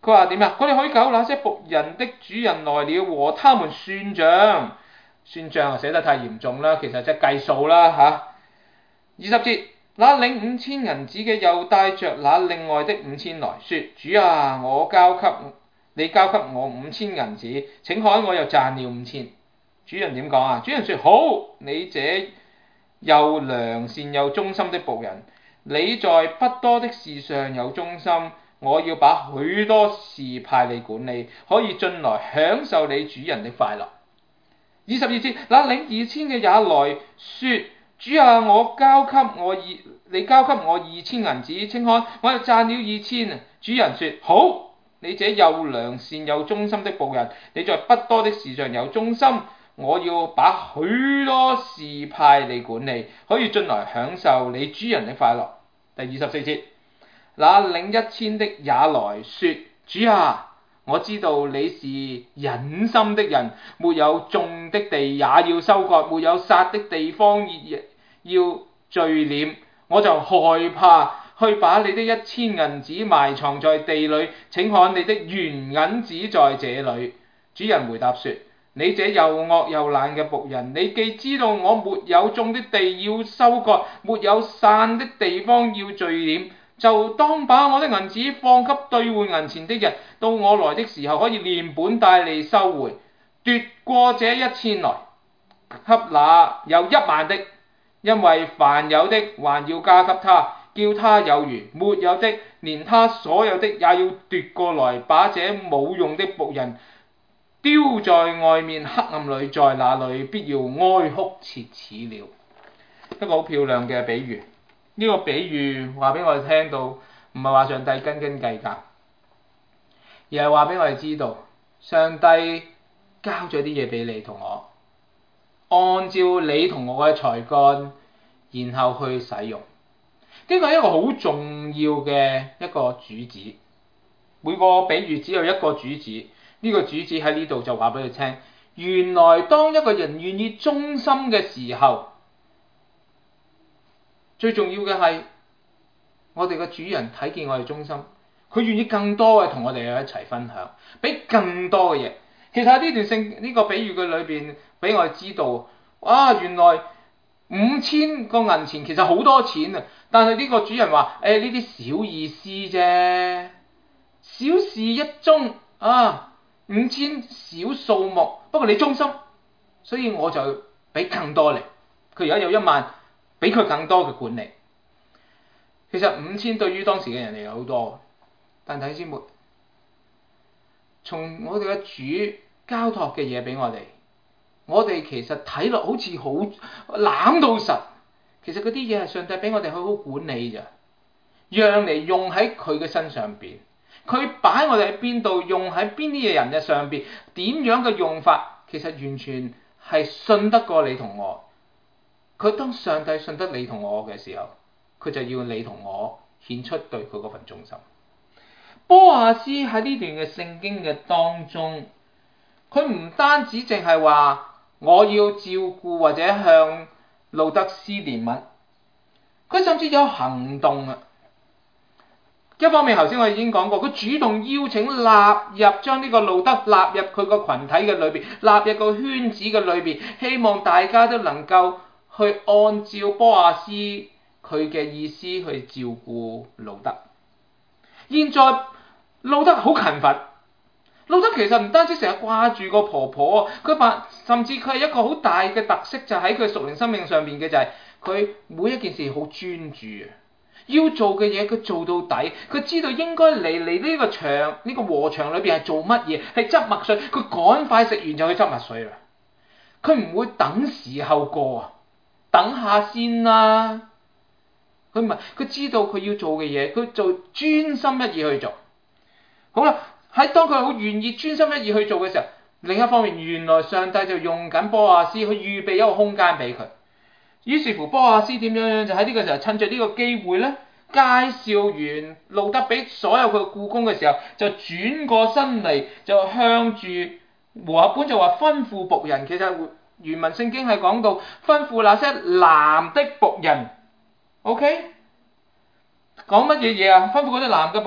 佢話點啊？嗰啲許久那些僕人的主人來了，和他們算賬。算賬啊，寫得太嚴重啦，其實即係計數啦嚇。二十節，那領五千銀子嘅又帶着那另外的五千來說：主啊，我交給你交給我五千銀子，請看我又賺了五千。主人點講啊？主人說：好，你這又良善又忠心的僕人，你在不多的事上有忠心，我要把許多事派你管理，可以進來享受你主人的快樂。二十二節，那領二千嘅也來說：主啊，我交給我二，你交給我二千銀子，請看我又賺了二千。主人說：好，你這又良善又忠心的僕人，你在不多的事上有忠心，我要把許多事派你管理，可以進來享受你主人的快樂。第二十四節，那領一千的也來說：主啊，我知道你是忍心的人，沒有種的地也要收割，沒有撒的地方要聚斂，我就害怕，去把你的一千銀子埋藏在地裏，請看你的原銀子在這裏。主人回答說：你這又惡又懶嘅僕人，你既知道我沒有種的地要收割，沒有散的地方要聚斂，就當把我的銀子放給兌換銀錢的人，到我來的時候可以連本帶利收回。奪過這一千來，給那有一萬的，因為凡有的還要加給他，叫他有餘；沒有的，連他所有的也要奪過來，把這冇用的僕人丟在外面黑暗裏，在那裏必要哀哭切齒了。一個好漂亮嘅比喻，呢、這個比喻話俾我哋聽到，唔係話上帝斤斤計較，而係話俾我哋知道，上帝交咗啲嘢俾你同我，按照你同我嘅才幹，然後去使用。呢個係一個好重要嘅一個主旨。每個比喻只有一個主旨，呢、這個主旨喺呢度就話俾佢聽，原來當一個人願意忠心嘅時候，最重要嘅係我哋嘅主人睇見我哋忠心，佢願意更多嘅同我哋一齊分享，俾更多嘅嘢。其實喺呢段聖呢個比喻嘅裏邊，俾我哋知道，啊，原來五千個銀錢其實好多錢啊！但係呢個主人話：誒，呢啲小意思啫，小事一宗啊，五千小數目。不過你忠心，所以我就俾更多你。佢而家有一萬，俾佢更多嘅管理。其實五千對於當時嘅人嚟講好多，但弟兄姊妹，從我哋嘅主交託嘅嘢俾我哋，我哋其實睇落好似好攬到實，其實嗰啲嘢係上帝俾我哋好好管理咋，讓嚟用喺佢嘅身上邊。佢擺我哋喺邊度，用喺邊啲嘢人嘅上邊，點樣嘅用法，其實完全係信得過你同我。佢當上帝信得你同我嘅時候，佢就要你同我顯出對佢嗰份忠心。波亞斯喺呢段嘅聖經嘅當中，佢唔單止淨係話我要照顧或者向路得施憐憫，佢甚至有行動啊！一方面頭先我已經講過，佢主動邀請納入將呢個路得納入佢個群體嘅裏邊，納入個圈子嘅裏邊，希望大家都能夠去按照波亞斯佢嘅意思去照顧路得。現在路得好勤奮，路得其實唔單止成日掛住個婆婆，佢把甚至佢係一個好大嘅特色，就喺佢屬靈生命上面嘅就係、是、佢每一件事好專注啊，要做嘅嘢佢做到底，佢知道應該嚟嚟呢個場呢、呢個禾場裏邊係做乜嘢，係執麥穗，佢趕快食完就去執麥穗啦，佢唔會等時候過啊，等下先啦。佢唔係，佢知道佢要做嘅嘢，佢就專心一意去做。好啦，喺當佢好願意專心一意去做嘅時候，另一方面，原來上帝就用緊波亞斯去預備一個空間俾佢。於是乎，波亞斯點樣樣就喺呢個時候趁着呢個機會咧，介紹完路得俾所有佢嘅僱工嘅時候，就轉過身嚟，就向住和合本就話吩咐僕人。其實原文聖經係講到吩咐那些男的僕人。OK， 講乜嘢嘢啊？吩咐嗰啲男嘅僕人，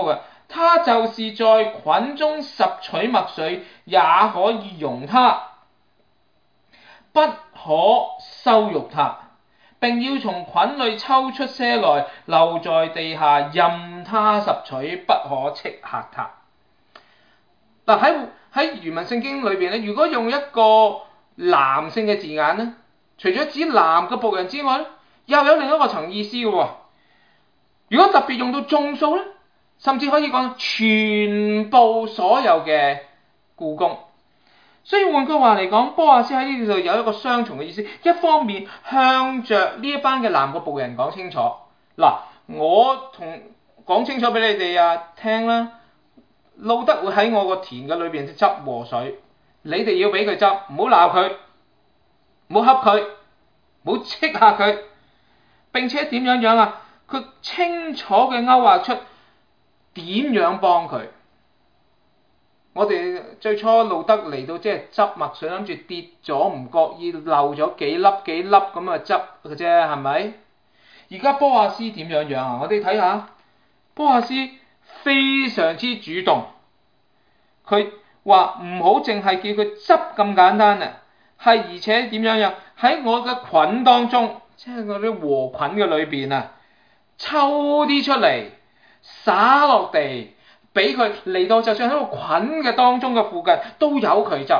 他就是在捆中拾取麥穗，也可以容他，不可羞辱他。並要從捆裏抽出些來，留在地下，任他拾取，不可斥嚇他。嗱，喺喺原文聖經裏邊咧，如果用一個男性嘅字眼咧，除咗指男嘅僕人之外咧，又有另一個層意思嘅喎。如果特別用到眾數咧，甚至可以講全部所有嘅僱工。所以換句話嚟講，波亞斯喺呢度有一個雙重嘅意思，一方面向着呢一班嘅男嘅僕人講清楚，嗱，我同講清楚俾你哋啊聽啦，路得會喺我個田嘅裏邊執禾穗，你哋要俾佢執，唔好鬧佢，唔好恰佢，唔好斥下佢，並且點樣樣啊？佢清楚嘅勾畫出點樣幫佢。我哋最初路得嚟到即係執麥穗，諗住跌咗唔覺意漏咗幾粒幾粒咁啊執嘅啫，係咪？而家波亞斯點樣樣啊？我哋睇下，波亞斯非常之主動，佢話唔好淨係叫佢執咁簡單啊，係而且點樣樣喺我嘅捆當中，即係我啲禾捆嘅裏邊啊，抽啲出嚟灑落地。俾佢嚟到，就算喺個捆嘅當中嘅附近都有佢執。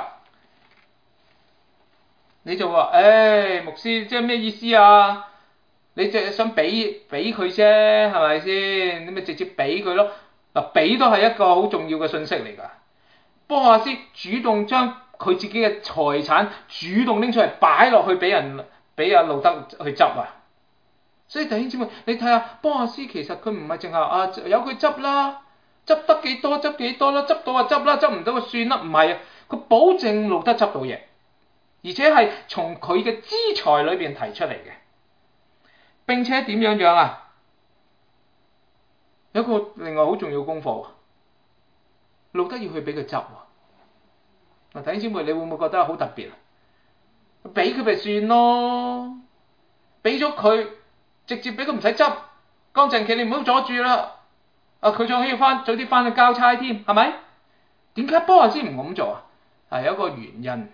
你就話，誒、哎、牧師，即係咩意思啊？你淨係想俾俾佢啫，係咪先？你咪直接俾佢咯。嗱，俾都係一個好重要嘅信息嚟㗎。波亞斯主動將佢自己嘅財產主動拎出嚟擺落去俾人，俾阿路得去執啊。所以弟兄姊妹，你睇下波亞斯其實佢唔係淨係啊有佢執啦。執得幾多執幾多啦，執到就執啦，執唔到就算啦。唔係啊，佢保證路得執到嘢，而且係從佢嘅資財裏邊提出嚟嘅。並且點樣樣啊？有一個另外好重要功課，路得要去俾佢執喎。嗱，弟兄姊妹，你會唔會覺得好特別啊？俾佢咪算咯，俾咗佢，直接俾佢唔使執，乾淨企，你唔好阻住啦。啊！佢仲要翻早啲翻去交差添，係咪？點解波亞斯唔咁做啊？係有一個原因，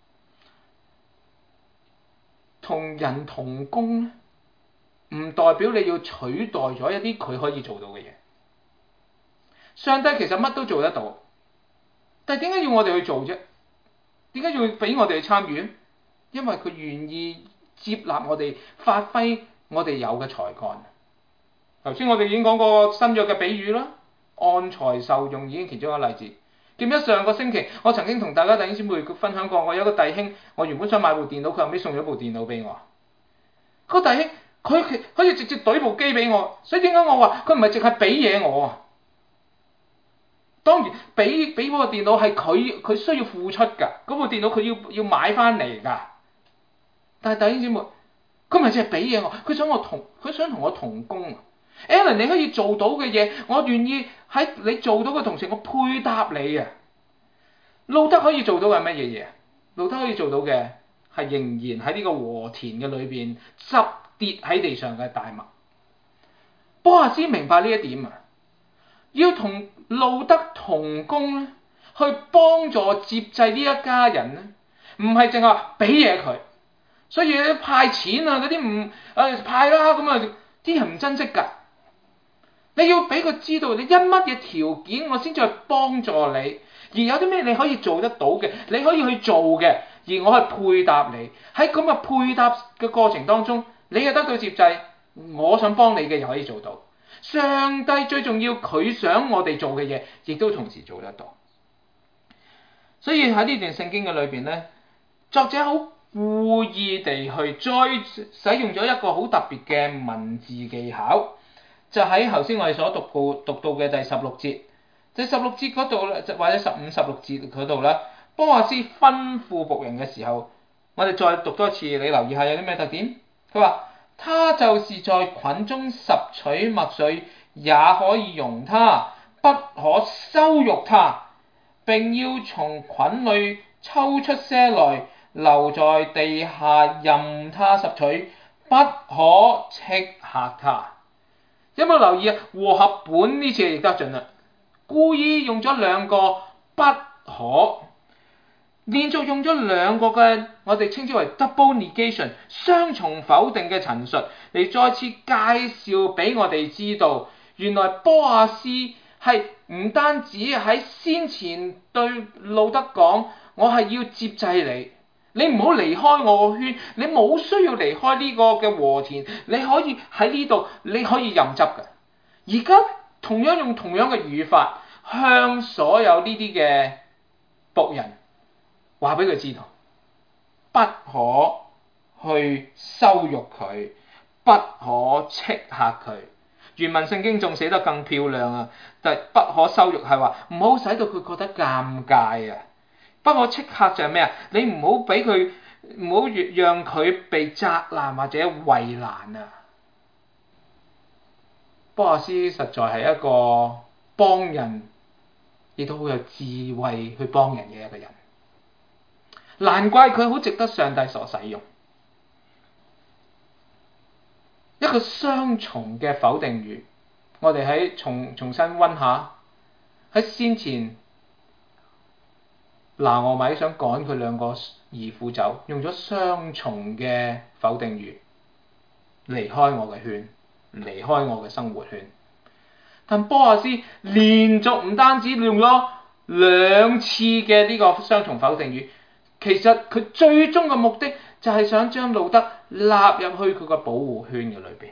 同人同工咧，唔代表你要取代咗一啲佢可以做到嘅嘢。上帝其實乜都做得到，但係點解要我哋去做啫？點解要俾我哋去參與？因為佢願意接納我哋，發揮我哋有嘅才幹。頭先我哋已經講過新約嘅比喻啦，按才受用已經其中一個例子。記唔記得上個星期我曾經同大家弟兄姊妹分享過，我有一個弟兄，我原本想買部電腦，佢後尾送咗部電腦俾我。嗰個弟兄佢可以直接懟部機俾我，所以點解我話佢唔係淨係俾嘢我啊？當然俾俾嗰個電腦係佢佢需要付出㗎，嗰部電腦佢要要買翻嚟㗎。但係弟兄姊妹，佢唔係淨係俾嘢我，佢想我同佢想同我同工啊。Alan， 你可以做到嘅嘢，我願意喺你做到嘅同時，我配搭你啊。路得可以做到嘅係乜嘢嘢？路得可以做到嘅係仍然喺呢個禾田嘅裏邊執跌喺地上嘅大麥。波亞斯明白呢一點啊，要同路得同工咧，去幫助接濟呢一家人咧，唔係淨係話俾嘢佢，所以派錢啊嗰啲唔誒派啦咁啊，啲人唔珍惜㗎。你要俾佢知道，你因乜嘢條件我先至去幫助你，而有啲咩你可以做得到嘅，你可以去做嘅，而我去配搭你。喺咁嘅配搭嘅過程當中，你又得到接濟，我想幫你嘅又可以做到。上帝最重要，佢想我哋做嘅嘢，亦都同時做得到。所以喺呢段聖經嘅裏邊咧，作者好故意地去再使用咗一個好特別嘅文字技巧。就喺頭先我哋所讀過讀到嘅第十六節，第十六節嗰度咧，或者十五、十六節嗰度咧，波亞斯吩咐僕人嘅時候，我哋再讀多一次，你留意下有啲咩特點？佢話：他就是在捆中拾取麥穗，也可以容他，不可羞辱他，並要從捆裏抽出些來，留在地下任他拾取，不可斥嚇他。有冇留意啊？和合本呢次亦都盡啦。 故意用咗兩個不可，連續用咗兩個嘅我哋稱之為 double negation 雙重否定嘅陳述，嚟再次介紹俾我哋知道，原來波阿斯係唔單止喺先前對路德講，我係要接濟你，你唔好離開我個圈，你冇需要離開呢個嘅禾田，你可以喺呢度，你可以任執嘅。而家同樣用同樣嘅語法，向所有呢啲嘅僕人話俾佢知道，不可去羞辱佢，不可斥嚇佢。原文聖經仲寫得更漂亮啊！但係不可羞辱係話唔好使到佢覺得尷尬啊！不可斥嚇就係咩啊？你唔好俾佢，唔好讓佢被責難或者為難啊！波阿斯實在係一個幫人，亦都好有智慧去幫人嘅一個人，難怪佢好值得上帝所使用。一個雙重嘅否定語，我哋喺重重新溫下，喺先前拿俄米想趕佢兩個兒婦走，用咗雙重嘅否定語，離開我嘅圈，離開我嘅生活圈。但波阿斯連續唔單止用咗兩次嘅呢個雙重否定語，其實佢最終嘅目的就係想將路德納入去佢個保護圈嘅裏邊。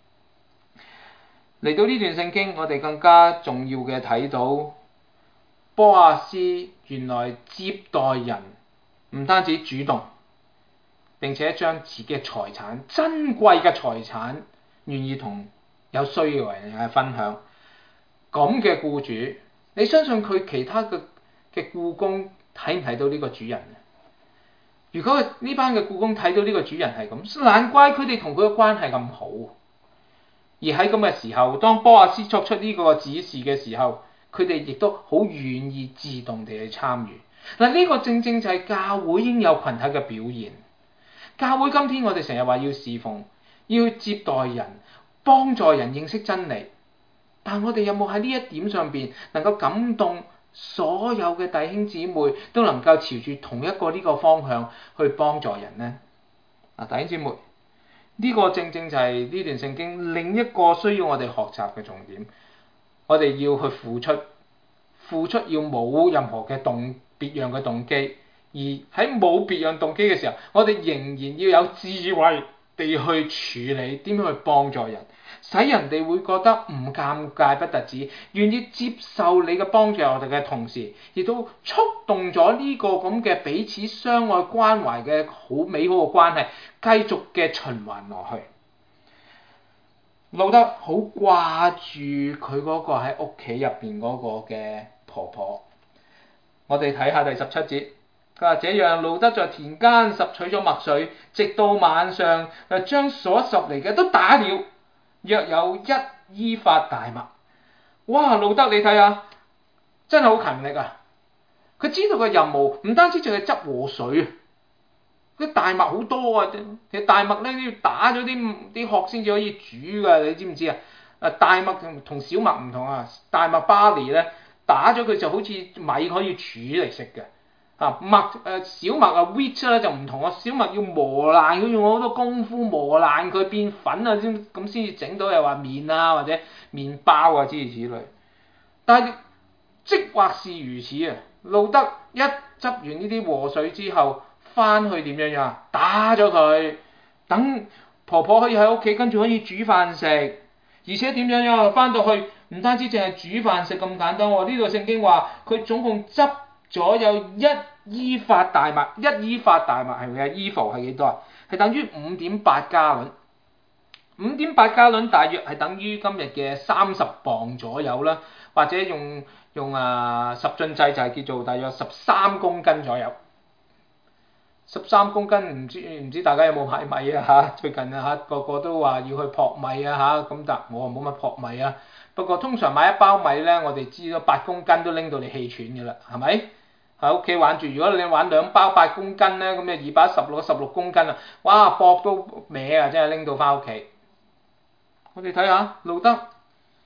嚟到呢段聖經，我哋更加重要嘅睇到波阿斯原來接待人唔單止主動，並且將自己嘅財產、珍貴嘅財產願意同有需要嘅人去分享。咁嘅僱主，你相信佢其他嘅嘅僱工睇唔睇到呢個主人？如果呢班嘅僱工睇到呢個主人係咁，難怪佢哋同佢嘅關係咁好。而喺咁嘅時候，當波阿斯作出呢個指示嘅時候，佢哋亦都好願意自動地去參與。嗱，呢個正正就係教會應有群體嘅表現。教會今天我哋成日話要侍奉，要接待人，幫助人認識真理。但我哋有冇喺呢一點上邊能夠感動所有嘅弟兄姊妹，都能夠朝住同一個呢個方向去幫助人呢？啊，弟兄姊妹，呢個正正就係呢段聖經另一個需要我哋學習嘅重點。我哋要去付出，付出要冇任何嘅動別樣嘅動機，而喺冇別樣動機嘅時候，我哋仍然要有智慧地去處理，點樣去幫助人，使人哋會覺得唔尷尬，不特止願意接受你嘅幫助，我哋嘅同時，亦都觸動咗呢個咁嘅彼此相愛關懷嘅好美好嘅關係，繼續嘅循環落去。路德好掛住佢嗰個喺屋企入邊嗰個嘅婆婆。我哋睇下第十七節，佢話這樣路德在田間拾取咗麥穗，直到晚上，就將所拾嚟嘅都打了，約有一伊法大麥。哇！路德你睇下，真係好勤力啊！佢知道嘅任務唔單止淨係執禾穗，啲大麥好多啊！其實大麥咧都要打咗啲啲殼先至可以煮噶，你知唔知啊？誒，大麥同同小麥唔同啊！大麥巴尼咧打咗佢就好似米可以煮嚟食嘅。啊麥誒小麥啊 wheat 咧就唔同啊，小麥要磨爛佢，用好多功夫磨爛佢變粉啊，先咁先至整到又話麵啊或者麵包啊諸如此類。但係即或是如此啊，路德一執完呢啲禾穗之後，翻去點樣樣？打咗佢，等婆婆可以喺屋企跟住可以煮飯食，而且點樣樣？翻到去唔單止淨係煮飯食咁簡單喎，呢度聖經話佢總共執咗有一伊法大麥，一伊法大麥係咪啊？伊弗係幾多啊？係等於五點八加侖，五點八加侖大約係等於今日嘅三十磅左右啦，或者用用啊十進制就係叫做大約十三公斤左右。十三公斤唔知唔知大家有冇買米啊嚇？最近啊嚇個個都話要去撲米啊嚇，咁但我冇乜撲米啊。不過通常買一包米咧，我哋知道八公斤都拎到你氣喘嘅啦，係咪？喺屋企玩住，如果你玩兩包八公斤咧，咁就二百十六十六公斤啊！哇，搏都歪啊，真係拎到翻屋企。我哋睇下路德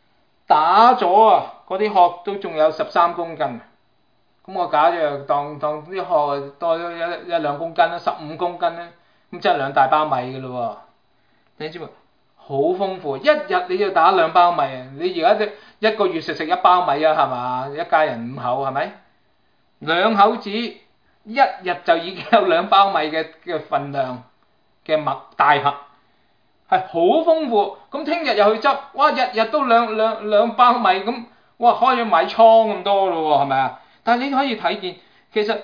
打咗啊，嗰啲殼都仲有十三公斤。咁我假若當當啲殼多咗一一兩公斤啦，十五公斤咧，咁即係兩大包米嘅咯喎。你知唔知？好豐富，一日你要打兩包米啊！你而家一一個月食食一包米啊，係嘛？一家人五口係咪？兩口子一日就已經有兩包米嘅嘅份量嘅麥大麥，係好豐富。咁聽日又去執，哇！日日都兩兩兩包米咁，哇！開咗米倉咁多咯喎，係咪啊？但係你可以睇見，其實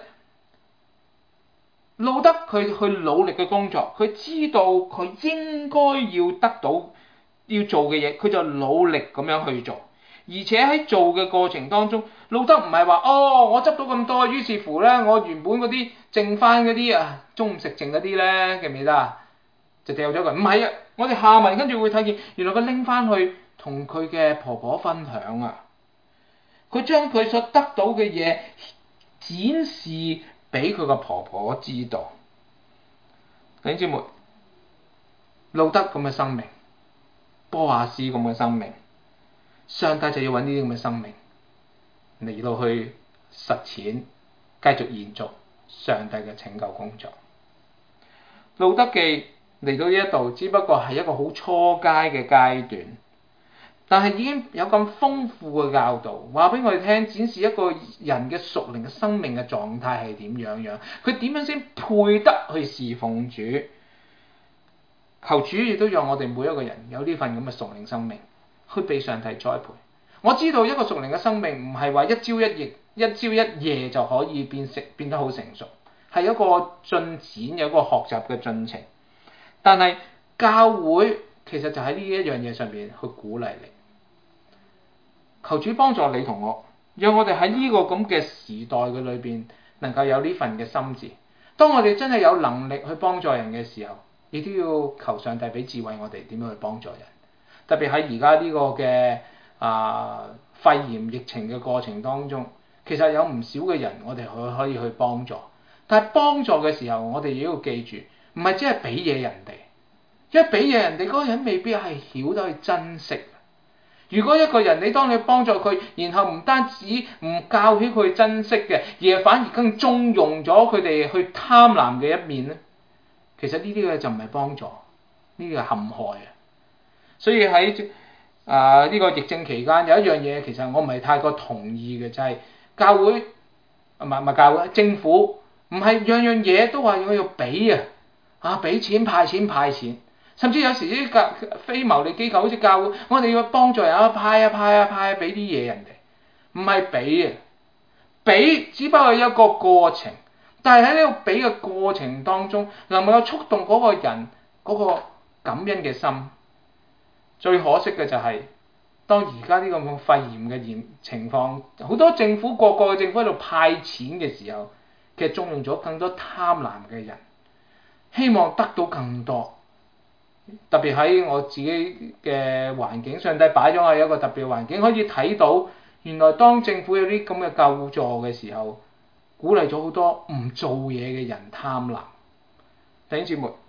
路德佢去努力嘅工作，佢知道佢應該要得到要做嘅嘢，佢就努力咁樣去做。而且喺做嘅過程當中，路德唔係話哦，我執到咁多，於是乎咧，我原本嗰啲剩翻嗰啲啊，中午食剩嗰啲咧，記唔記得啊？就掉咗佢。唔係啊，我哋下文跟住會睇見，原來佢拎翻去同佢嘅婆婆分享啊。佢將佢所得到嘅嘢展示俾佢個婆婆知道。弟兄姊妹，路德咁嘅生命，波亞斯咁嘅生命，上帝就要揾呢啲咁嘅生命嚟到去實踐，繼續延續上帝嘅拯救工作。路德記嚟到呢一度，只不過係一個好初階嘅階段。但係已經有咁豐富嘅教導，話俾我哋聽，展示一個人嘅屬靈嘅生命嘅狀態係點樣樣，佢點樣先配得去侍奉主。求主亦都讓我哋每一個人有呢份咁嘅屬靈生命，去被上帝栽培。我知道一個屬靈嘅生命唔係話一朝一夜、一朝一夜就可以變成變得好成熟，係一個進展，有一個學習嘅進程。但係教會其實就喺呢一樣嘢上邊去鼓勵你。求主幫助你同我，讓我哋喺呢個咁嘅時代嘅裏邊，能夠有呢份嘅心志。當我哋真係有能力去幫助人嘅時候，亦都要求上帝俾智慧我哋點樣去幫助人。特別喺而家呢個嘅啊肺炎疫情嘅過程當中，其實有唔少嘅人我哋可可以去幫助。但係幫助嘅時候，我哋亦都要記住，唔係只係俾嘢人哋，因為俾嘢人哋嗰個人未必係曉得去珍惜。如果一個人你當你幫助佢，然後唔單止唔教曉佢珍惜嘅，而係反而更縱容咗佢哋去貪婪嘅一面咧，其實呢啲嘅就唔係幫助，呢啲係陷害啊！所以喺啊呢個疫症期間有一樣嘢，其實我唔係太過同意嘅，就係、是、教會唔係唔係教會，政府唔係樣樣嘢都話要要俾啊，啊俾錢派錢派錢。甚至有時啲教非牟利機構好似教會，我哋要幫助人啊，派啊派啊派啊，俾啲嘢人哋，唔係俾啊，俾只不過係一個過程，但係喺呢個俾嘅過程當中，能唔能夠觸動嗰個人嗰個感恩嘅心？最可惜嘅就係、是，當而家呢個咁肺炎嘅嚴情況，好多政府各個嘅政府喺度派錢嘅時候，其實縱容咗更多貪婪嘅人，希望得到更多。特別喺我自己嘅環境，上帝擺咗我有一個特別環境，可以睇到原來當政府有啲咁嘅救助嘅時候，鼓勵咗好多唔做嘢嘅人貪婪。弟兄姊妹，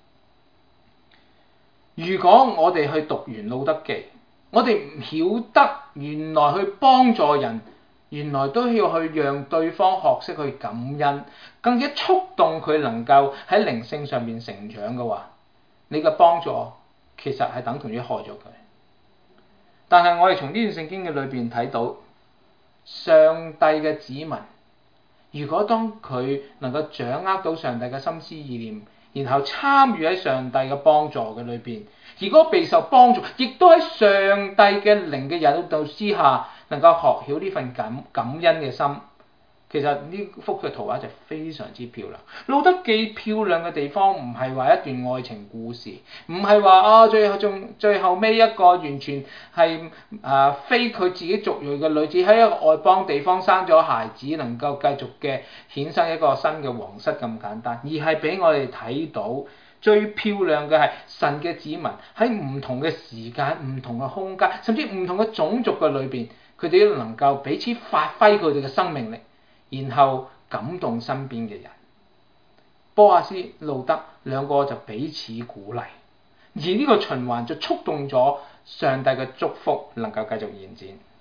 如果我哋去讀完路德記，我哋唔曉得原來去幫助人，原來都要去讓對方學識去感恩，更加觸動佢能夠喺靈性上面成長嘅話，你嘅幫助其實係等同於害咗佢。但係我哋從呢段聖經嘅裏邊睇到，上帝嘅子民，如果當佢能夠掌握到上帝嘅心思意念，然後參與喺上帝嘅幫助嘅裏邊，如果備受幫助，亦都喺上帝嘅靈嘅引導之下，能夠學曉呢份感感恩嘅心。其實呢幅嘅圖畫就非常之漂亮。路德記漂亮嘅地方唔係話一段愛情故事，唔係話啊最後仲最後尾一個完全係啊非佢自己族裔嘅女子喺一個外邦地方生咗孩子，能夠繼續嘅衍生一個新嘅皇室咁簡單，而係俾我哋睇到最漂亮嘅係神嘅子民喺唔同嘅時間、唔同嘅空間，甚至唔同嘅種族嘅裏邊，佢哋都能夠彼此發揮佢哋嘅生命力，然後感動身邊嘅人。波亞斯、路德兩個就彼此鼓勵，而呢個循環就觸動咗上帝嘅祝福能夠繼續延展。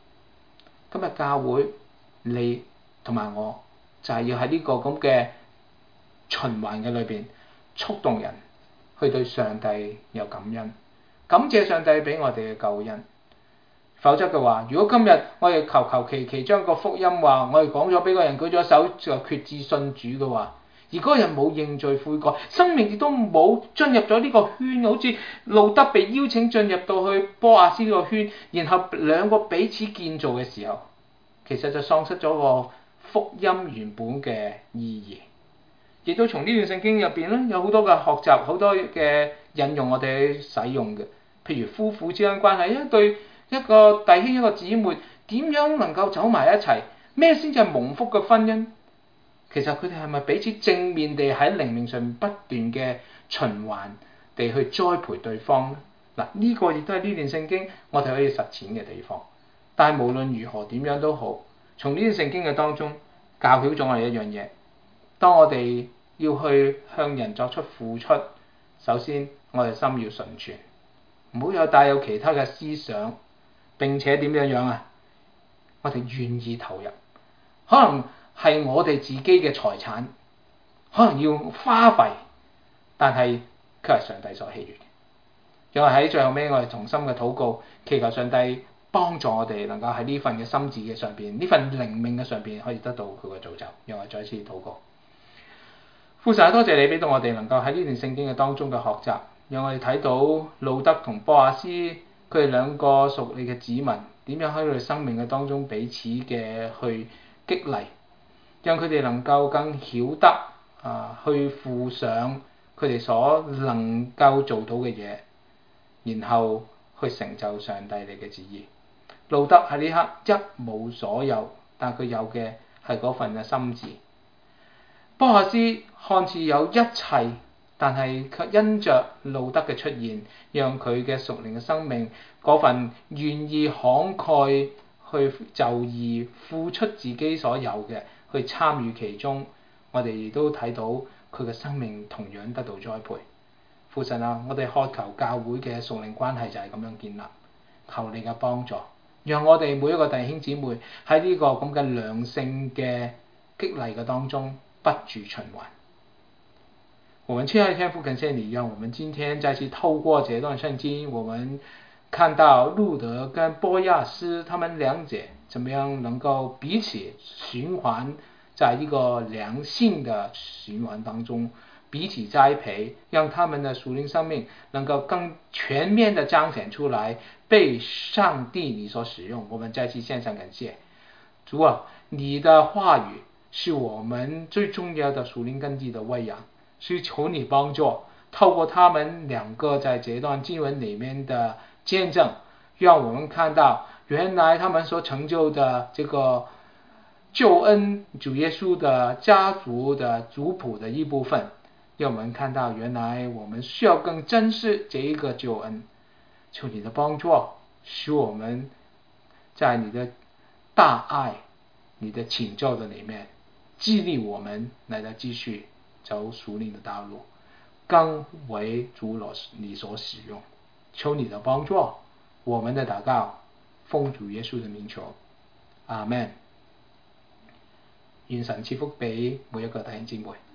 今日教會你同埋我就係要喺呢個咁嘅循環嘅裏邊觸動人去對上帝有感恩，感謝上帝俾我哋嘅救恩。否則嘅話，如果今日我哋求求其其將個福音話我哋講咗俾個人舉咗手就決志信主嘅話，而嗰個人冇認罪悔改，生命亦都冇進入咗呢個圈，好似路得被邀請進入到去波亞斯呢個圈，然後兩個彼此建造嘅時候，其實就喪失咗個福音原本嘅意義。亦都從呢段聖經入邊咧，有好多嘅學習，好多嘅引用我哋使用嘅，譬如夫婦之間關係，一對一個弟兄一個姊妹點樣能夠走埋一齊，咩先至係蒙福嘅婚姻？其實佢哋係咪彼此正面地喺靈命上不斷嘅循環地去栽培對方咧？嗱，呢個亦都係呢段聖經我哋可以實踐嘅地方。但係無論如何點樣都好，從呢段聖經嘅當中教曉咗我哋一樣嘢，當我哋要去向人作出付出，首先我哋心要純全，唔好有帶有其他嘅思想，並且點樣樣啊？我哋願意投入，可能係我哋自己嘅財產，可能要花費，但係卻係上帝所喜悅嘅。因為喺最後尾，我哋同心嘅禱告，祈求上帝幫助我哋能夠喺呢份嘅心志嘅上邊，呢份靈命嘅上邊可以得到佢嘅造就。讓我再一次禱告。父神，多謝你俾到我哋能夠喺呢段聖經嘅當中嘅學習，讓我哋睇到路得同波亞斯佢哋兩個屬你嘅子民點樣喺佢哋生命嘅當中彼此嘅去激勵，讓佢哋能夠更曉得啊去付上佢哋所能夠做到嘅嘢，然後去成就上帝你嘅旨意。路得喺呢刻一無所有，但佢有嘅係嗰份嘅心志。波亞斯看似有一切，但係卻因着路得嘅出現，讓佢嘅屬靈嘅生命嗰份願意慷慨去就義付出自己所有嘅去參與其中，我哋亦都睇到佢嘅生命同樣得到栽培。父神啊，我哋渴求教會嘅屬靈關係就係咁樣建立，求你嘅幫助，讓我哋每一個弟兄姊妹喺呢個咁嘅良性嘅激勵嘅當中不住循環。我們親愛的天父，感謝你，讓我們今天再次透過這段聖經，我們看到路得跟波亞斯他們兩者怎麼樣能夠彼此循環，在一個良性的循環當中彼此栽培，讓他們的屬靈生命能夠更全面的彰顯出來，被上帝你所使用。我們再次獻上感謝。主啊，你的話語是我們最重要的屬靈根基的餵養，是求你幫助，透過他們兩個在這段經文裡面的見證，讓我們看到原來他們所成就的這個救恩，主耶穌的家族的族譜的一部分，讓我們看到原來我們需要更珍視這一個救恩。求你的幫助，使我們在你的大愛、你的拯救的裡面，激勵我們來到繼續走屬靈的道路，更為主你所使用。求你的幫助，我們的禱告奉主耶穌的名求，阿們。願神賜福俾每一個弟兄姊妹。